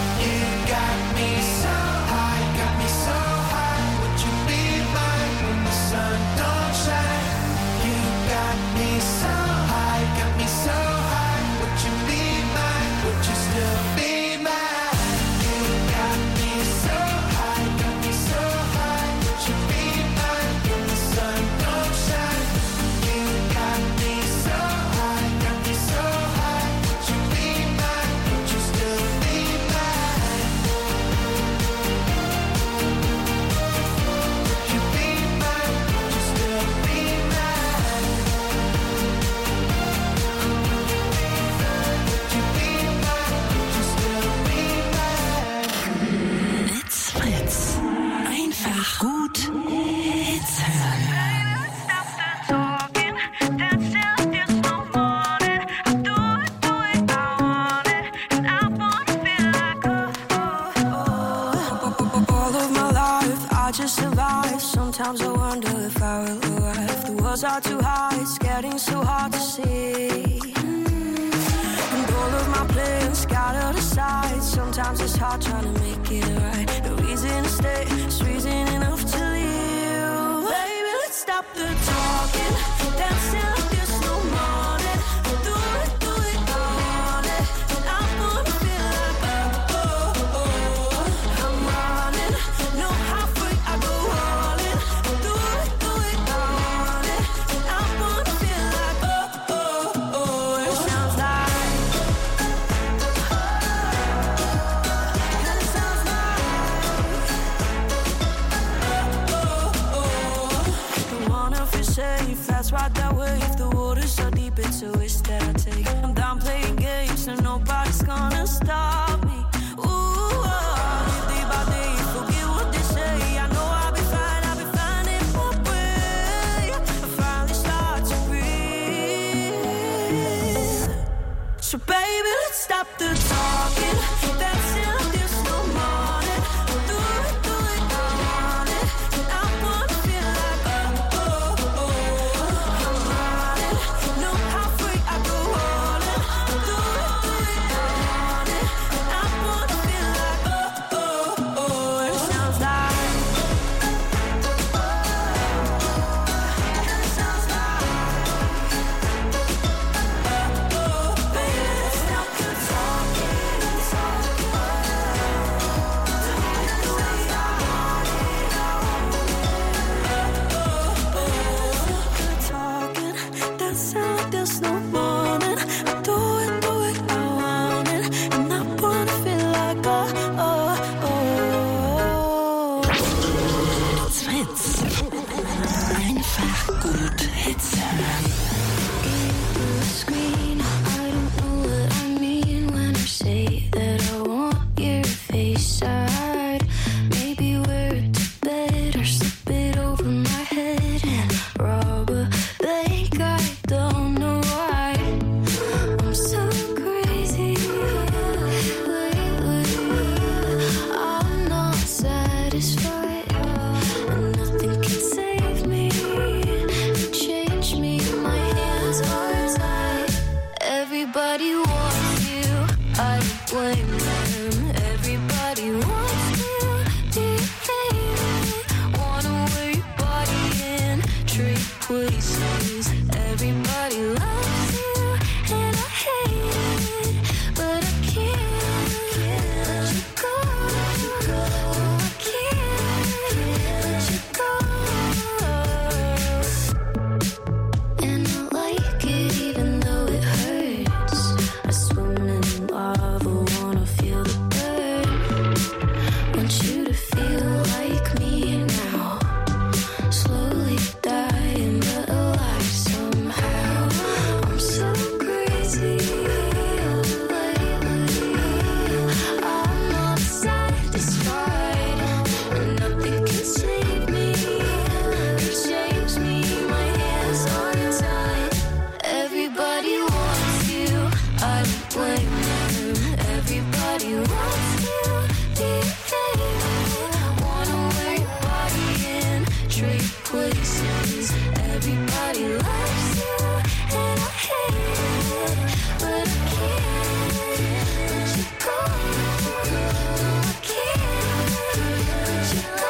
to survive. Sometimes I wonder if I will arrive. The walls are too high, it's getting so hard to see. And all of my plans scattered aside. Sometimes it's hard trying to make it right. The reason to stay is reason enough to leave. Baby, let's stop the talking. Dancing like there's no morning. Do it, I want it. And I'm gonna feel like I'm running. No halfway, I go all in. Do it, I want it. And I'm gonna feel like it sounds like. And it sounds like. Don't wanna feel safe, that's right that way. If the water's so deep, it's a risk that I take. I'm done playing games and nobody's gonna stop me. Ooh, live day by day, forget what they say. I know I'll be fine in my way. I finally start to breathe. So baby, let's stop the talking. Dancing like there's no morning. Do it, I want it. And I wanna feel like I'm running. No halfway, I go all in. Do it, I want it. And I wanna feel like it sounds like. And it sounds like. Baby, let's stop the talking. Talking, that sound, there's no morning. I do it, I want it. And I wanna feel like It's Fritz. Einfach gut Hits hören. Screen, I don't know what I mean when I say that I want your face side. Maybe we're to bed or slip it over my head and rob a bank. I don't know why I'm so crazy lately. I'm not satisfied, and nothing can save me, change me. My hands are tied. Everybody wants you, I don't blame them. Everybody wants you, be favorite. Wanna wear your body in trade places. Everybody loves you, and I hate it, but I can't let you go. I can't let you go. And I like it even though it hurts. I swim in lava, wanna feel the burn. Want you to feel like me now. Slowly dying but alive somehow. I'm so crazy lately. I'm not satisfied, and nothing can save me, change me. My hands are tied. Everybody wants you, I don't blame them. Everybody wants you, be favorite. Wanna wear your body in trade places. Everybody loves you, and I hate it, but I can't let you go. I can't let you go.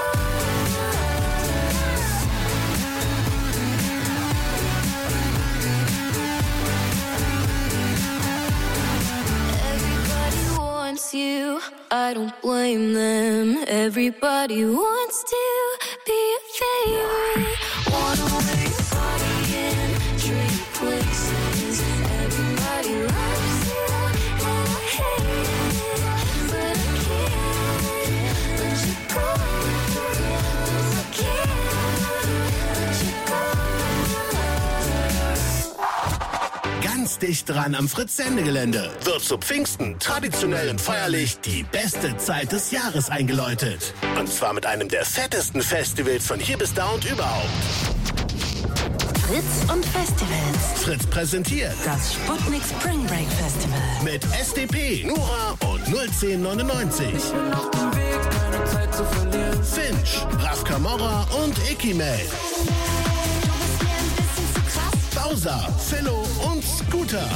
Everybody wants you, I don't blame them. Everybody wants to be a favorite. Wanna wear your body in trade places. Everybody loves you, and I hate it, but I can't let you go. I can't let you go. Ganz dicht dran am Fritz-Sendegelände wird zu Pfingsten traditionell und feierlich die beste Zeit des Jahres eingeläutet. Und zwar mit einem der fettesten Festivals von hier bis da und überhaupt. Fritz und Festivals. Fritz präsentiert Das Sputnik Spring Break Festival. mit SDP, Nora und 01099. Finch, Raf Kamau Nora und Ikimel. Bowser, Philo und Scooter.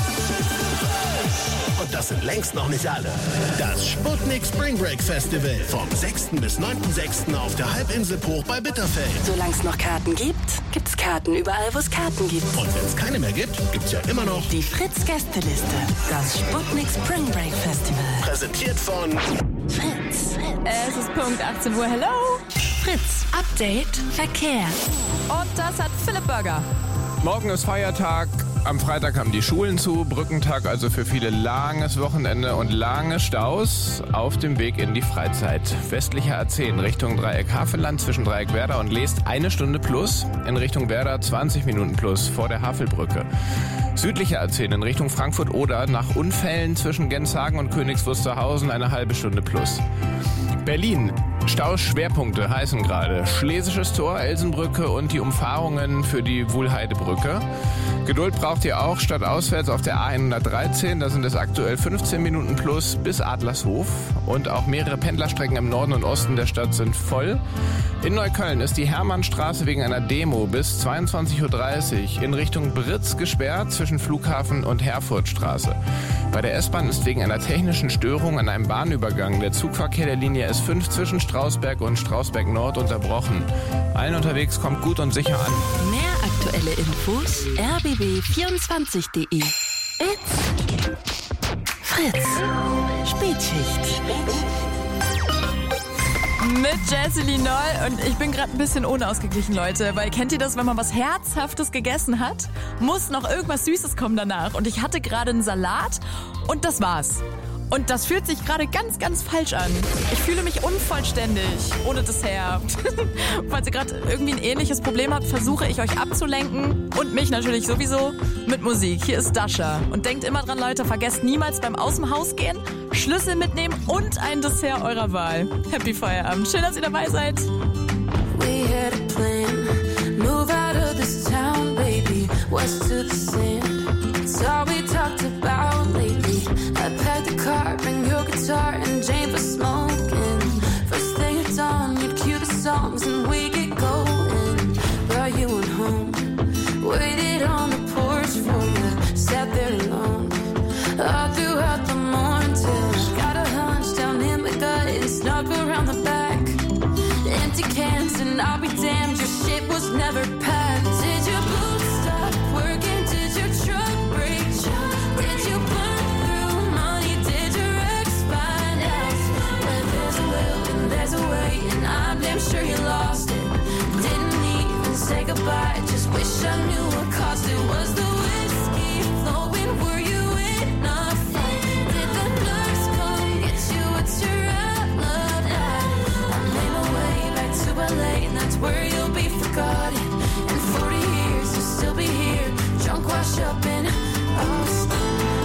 Und das sind längst noch nicht alle. Das Sputnik Spring Break Festival vom 6. bis 9.6. auf der Halbinsel Bruch bei Bitterfeld. Solange es noch Karten gibt, gibt's Karten überall, wo es Karten gibt. Und wenn es keine mehr gibt, gibt's ja immer noch die Fritz-Gästeliste. Das Sputnik Spring Break Festival. Präsentiert von Fritz. Es ist Punkt 18 Uhr. Hello. Fritz. Update Verkehr. Und das hat Philipp Burger. Morgen ist Feiertag. Am Freitag haben die Schulen zu. Brückentag, also für viele langes Wochenende und lange Staus auf dem Weg in die Freizeit. Westlicher A10 Richtung Dreieck Havelland zwischen Dreieck Werder und Leest 1 Stunde plus. In Richtung Werder 20 Minuten plus vor der Havelbrücke. Südlicher A10 in Richtung Frankfurt-Oder nach Unfällen zwischen Genshagen und Königs Wusterhausen eine halbe Stunde plus. Berlin. Stauschwerpunkte heißen gerade Schlesisches Tor, Elsenbrücke und die Umfahrungen für die Wuhlheidebrücke. Geduld braucht ihr auch stadtauswärts auf der A113. Da sind es aktuell 15 Minuten plus bis Adlershof. Und auch mehrere Pendlerstrecken im Norden und Osten der Stadt sind voll. In Neukölln ist die Hermannstraße wegen einer Demo bis 22.30 Uhr in Richtung Britz gesperrt zwischen Flughafen und Herfordstraße. Bei der S-Bahn ist wegen einer technischen Störung an einem Bahnübergang der Zugverkehr der Linie S5 zwischen Strausberg und Strausberg Nord unterbrochen. Allen unterwegs kommt gut und sicher an. Mehr aktuelle Infos rbb24.de. It's Fritz. Spätschicht. Mit Jessie Noll und ich bin gerade ein bisschen unausgeglichen, Leute, weil kennt ihr das, wenn man was Herzhaftes gegessen hat, muss noch irgendwas Süßes kommen danach und ich hatte gerade einen Salat und das war's. Und das fühlt sich gerade ganz, ganz falsch an. Ich fühle mich unvollständig, ohne Dessert. Falls ihr gerade irgendwie ein ähnliches Problem habt, versuche ich euch abzulenken und mich natürlich sowieso mit Musik. Hier ist Dasha. Und denkt immer dran, Leute, vergesst niemals beim Aus dem Haus gehen, Schlüssel mitnehmen und ein Dessert eurer Wahl. Happy Feierabend. Schön, dass ihr dabei seid. We had a plan, move out of this town, baby, west to the sand. It's all we talked about lately. I packed the car, bring your guitar, and Jane for smoking. First thing at dawn, you'd cue the songs and we get going. Brought you on home, waited on the porch for you, sat there alone. All throughout the morning till got a hunch down in my gut and snuck around the back. Empty cans and I'll be damned, your shit was never packed. Did your boots stop working? Did your truck break? Did you burn through money? Did your ex find out? Where there's a will and there's a way, and I'm damn sure you lost it. Didn't even say goodbye, just wish I knew what caused it. Was the whiskey flowing? Were you enough? Did the nurse come get you? What's your outlook at? I made my way back to LA, and that's where you'll be forgotten. In 40 years, you'll still be here, drunk, washed up in Austin.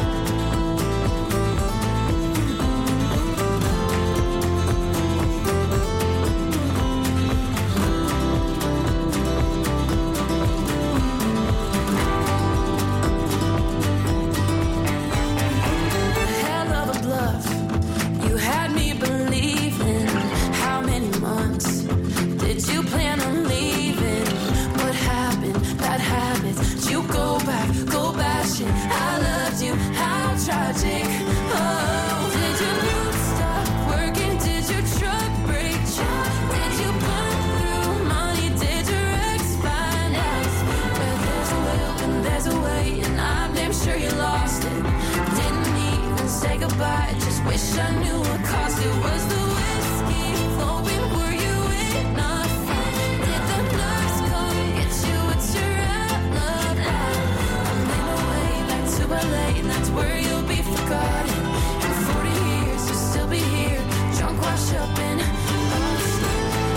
Hell of a bluff, you had me believing. How many months did you plan on leaving? What happened? Bad habits. Did you go back, go bashing? I loved you, how tragic. Oh, did your roots stop working? Did your truck break? Did you burn through money? Did your ex find out? Where there's a will and there's a way, and I'm damn sure you lost it. Didn't even say goodbye, just wish I knew what caused it. Was the whiskey flowing? Were you enough? Did the nurse come get you? What's your outlook at? I made my way back to LA, and that's where you'll be forgotten. In 40 years, you'll still be here, drunk, washed up in Austin.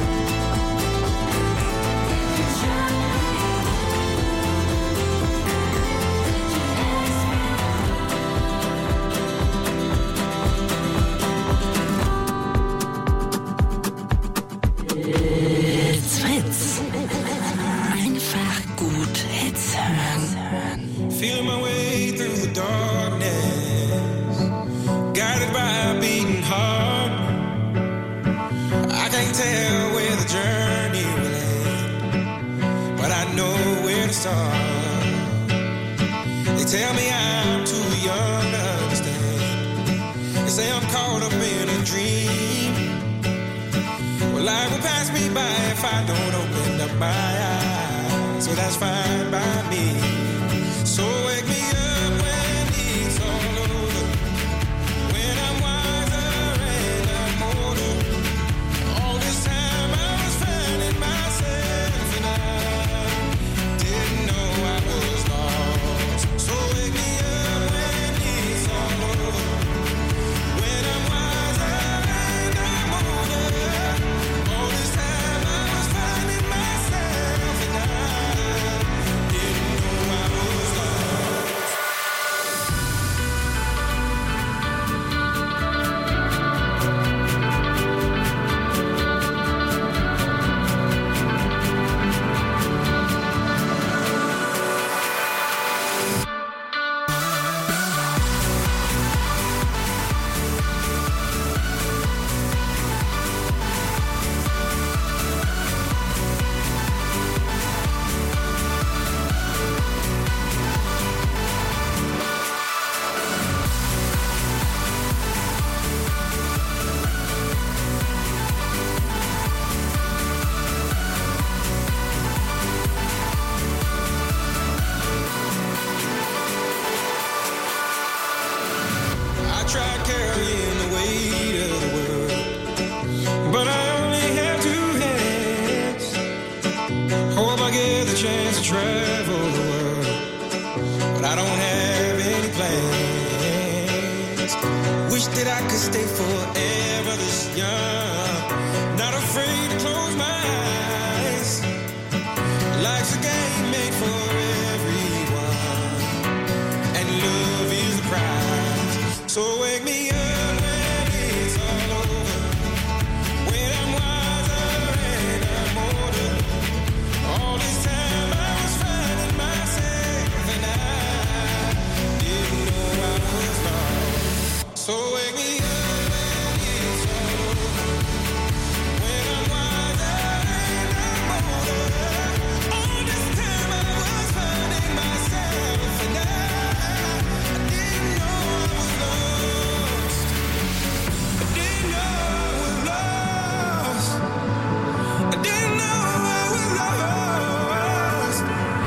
It's Fritz. Einfach gut Hits hören. Feeling my way through the darkness, guided by a beating heart. I can't tell where the journey song. They tell me I'm too young to understand. They say I'm caught up in a dream. Well, life will pass me by if I don't open up my eyes. So that's fine by me. So wake me up when it's all over. When I'm wiser and I'm older. All this time I was finding myself and I didn't know I was lost. So wake me up when it's all over. When I'm wiser and I'm older. All this time I was finding myself and I didn't know I was lost. I tried carrying the weight of the world, but I only have two hands. Hope I get the chance to travel the world, but I don't have any plans. Wish that I could stay forever this young.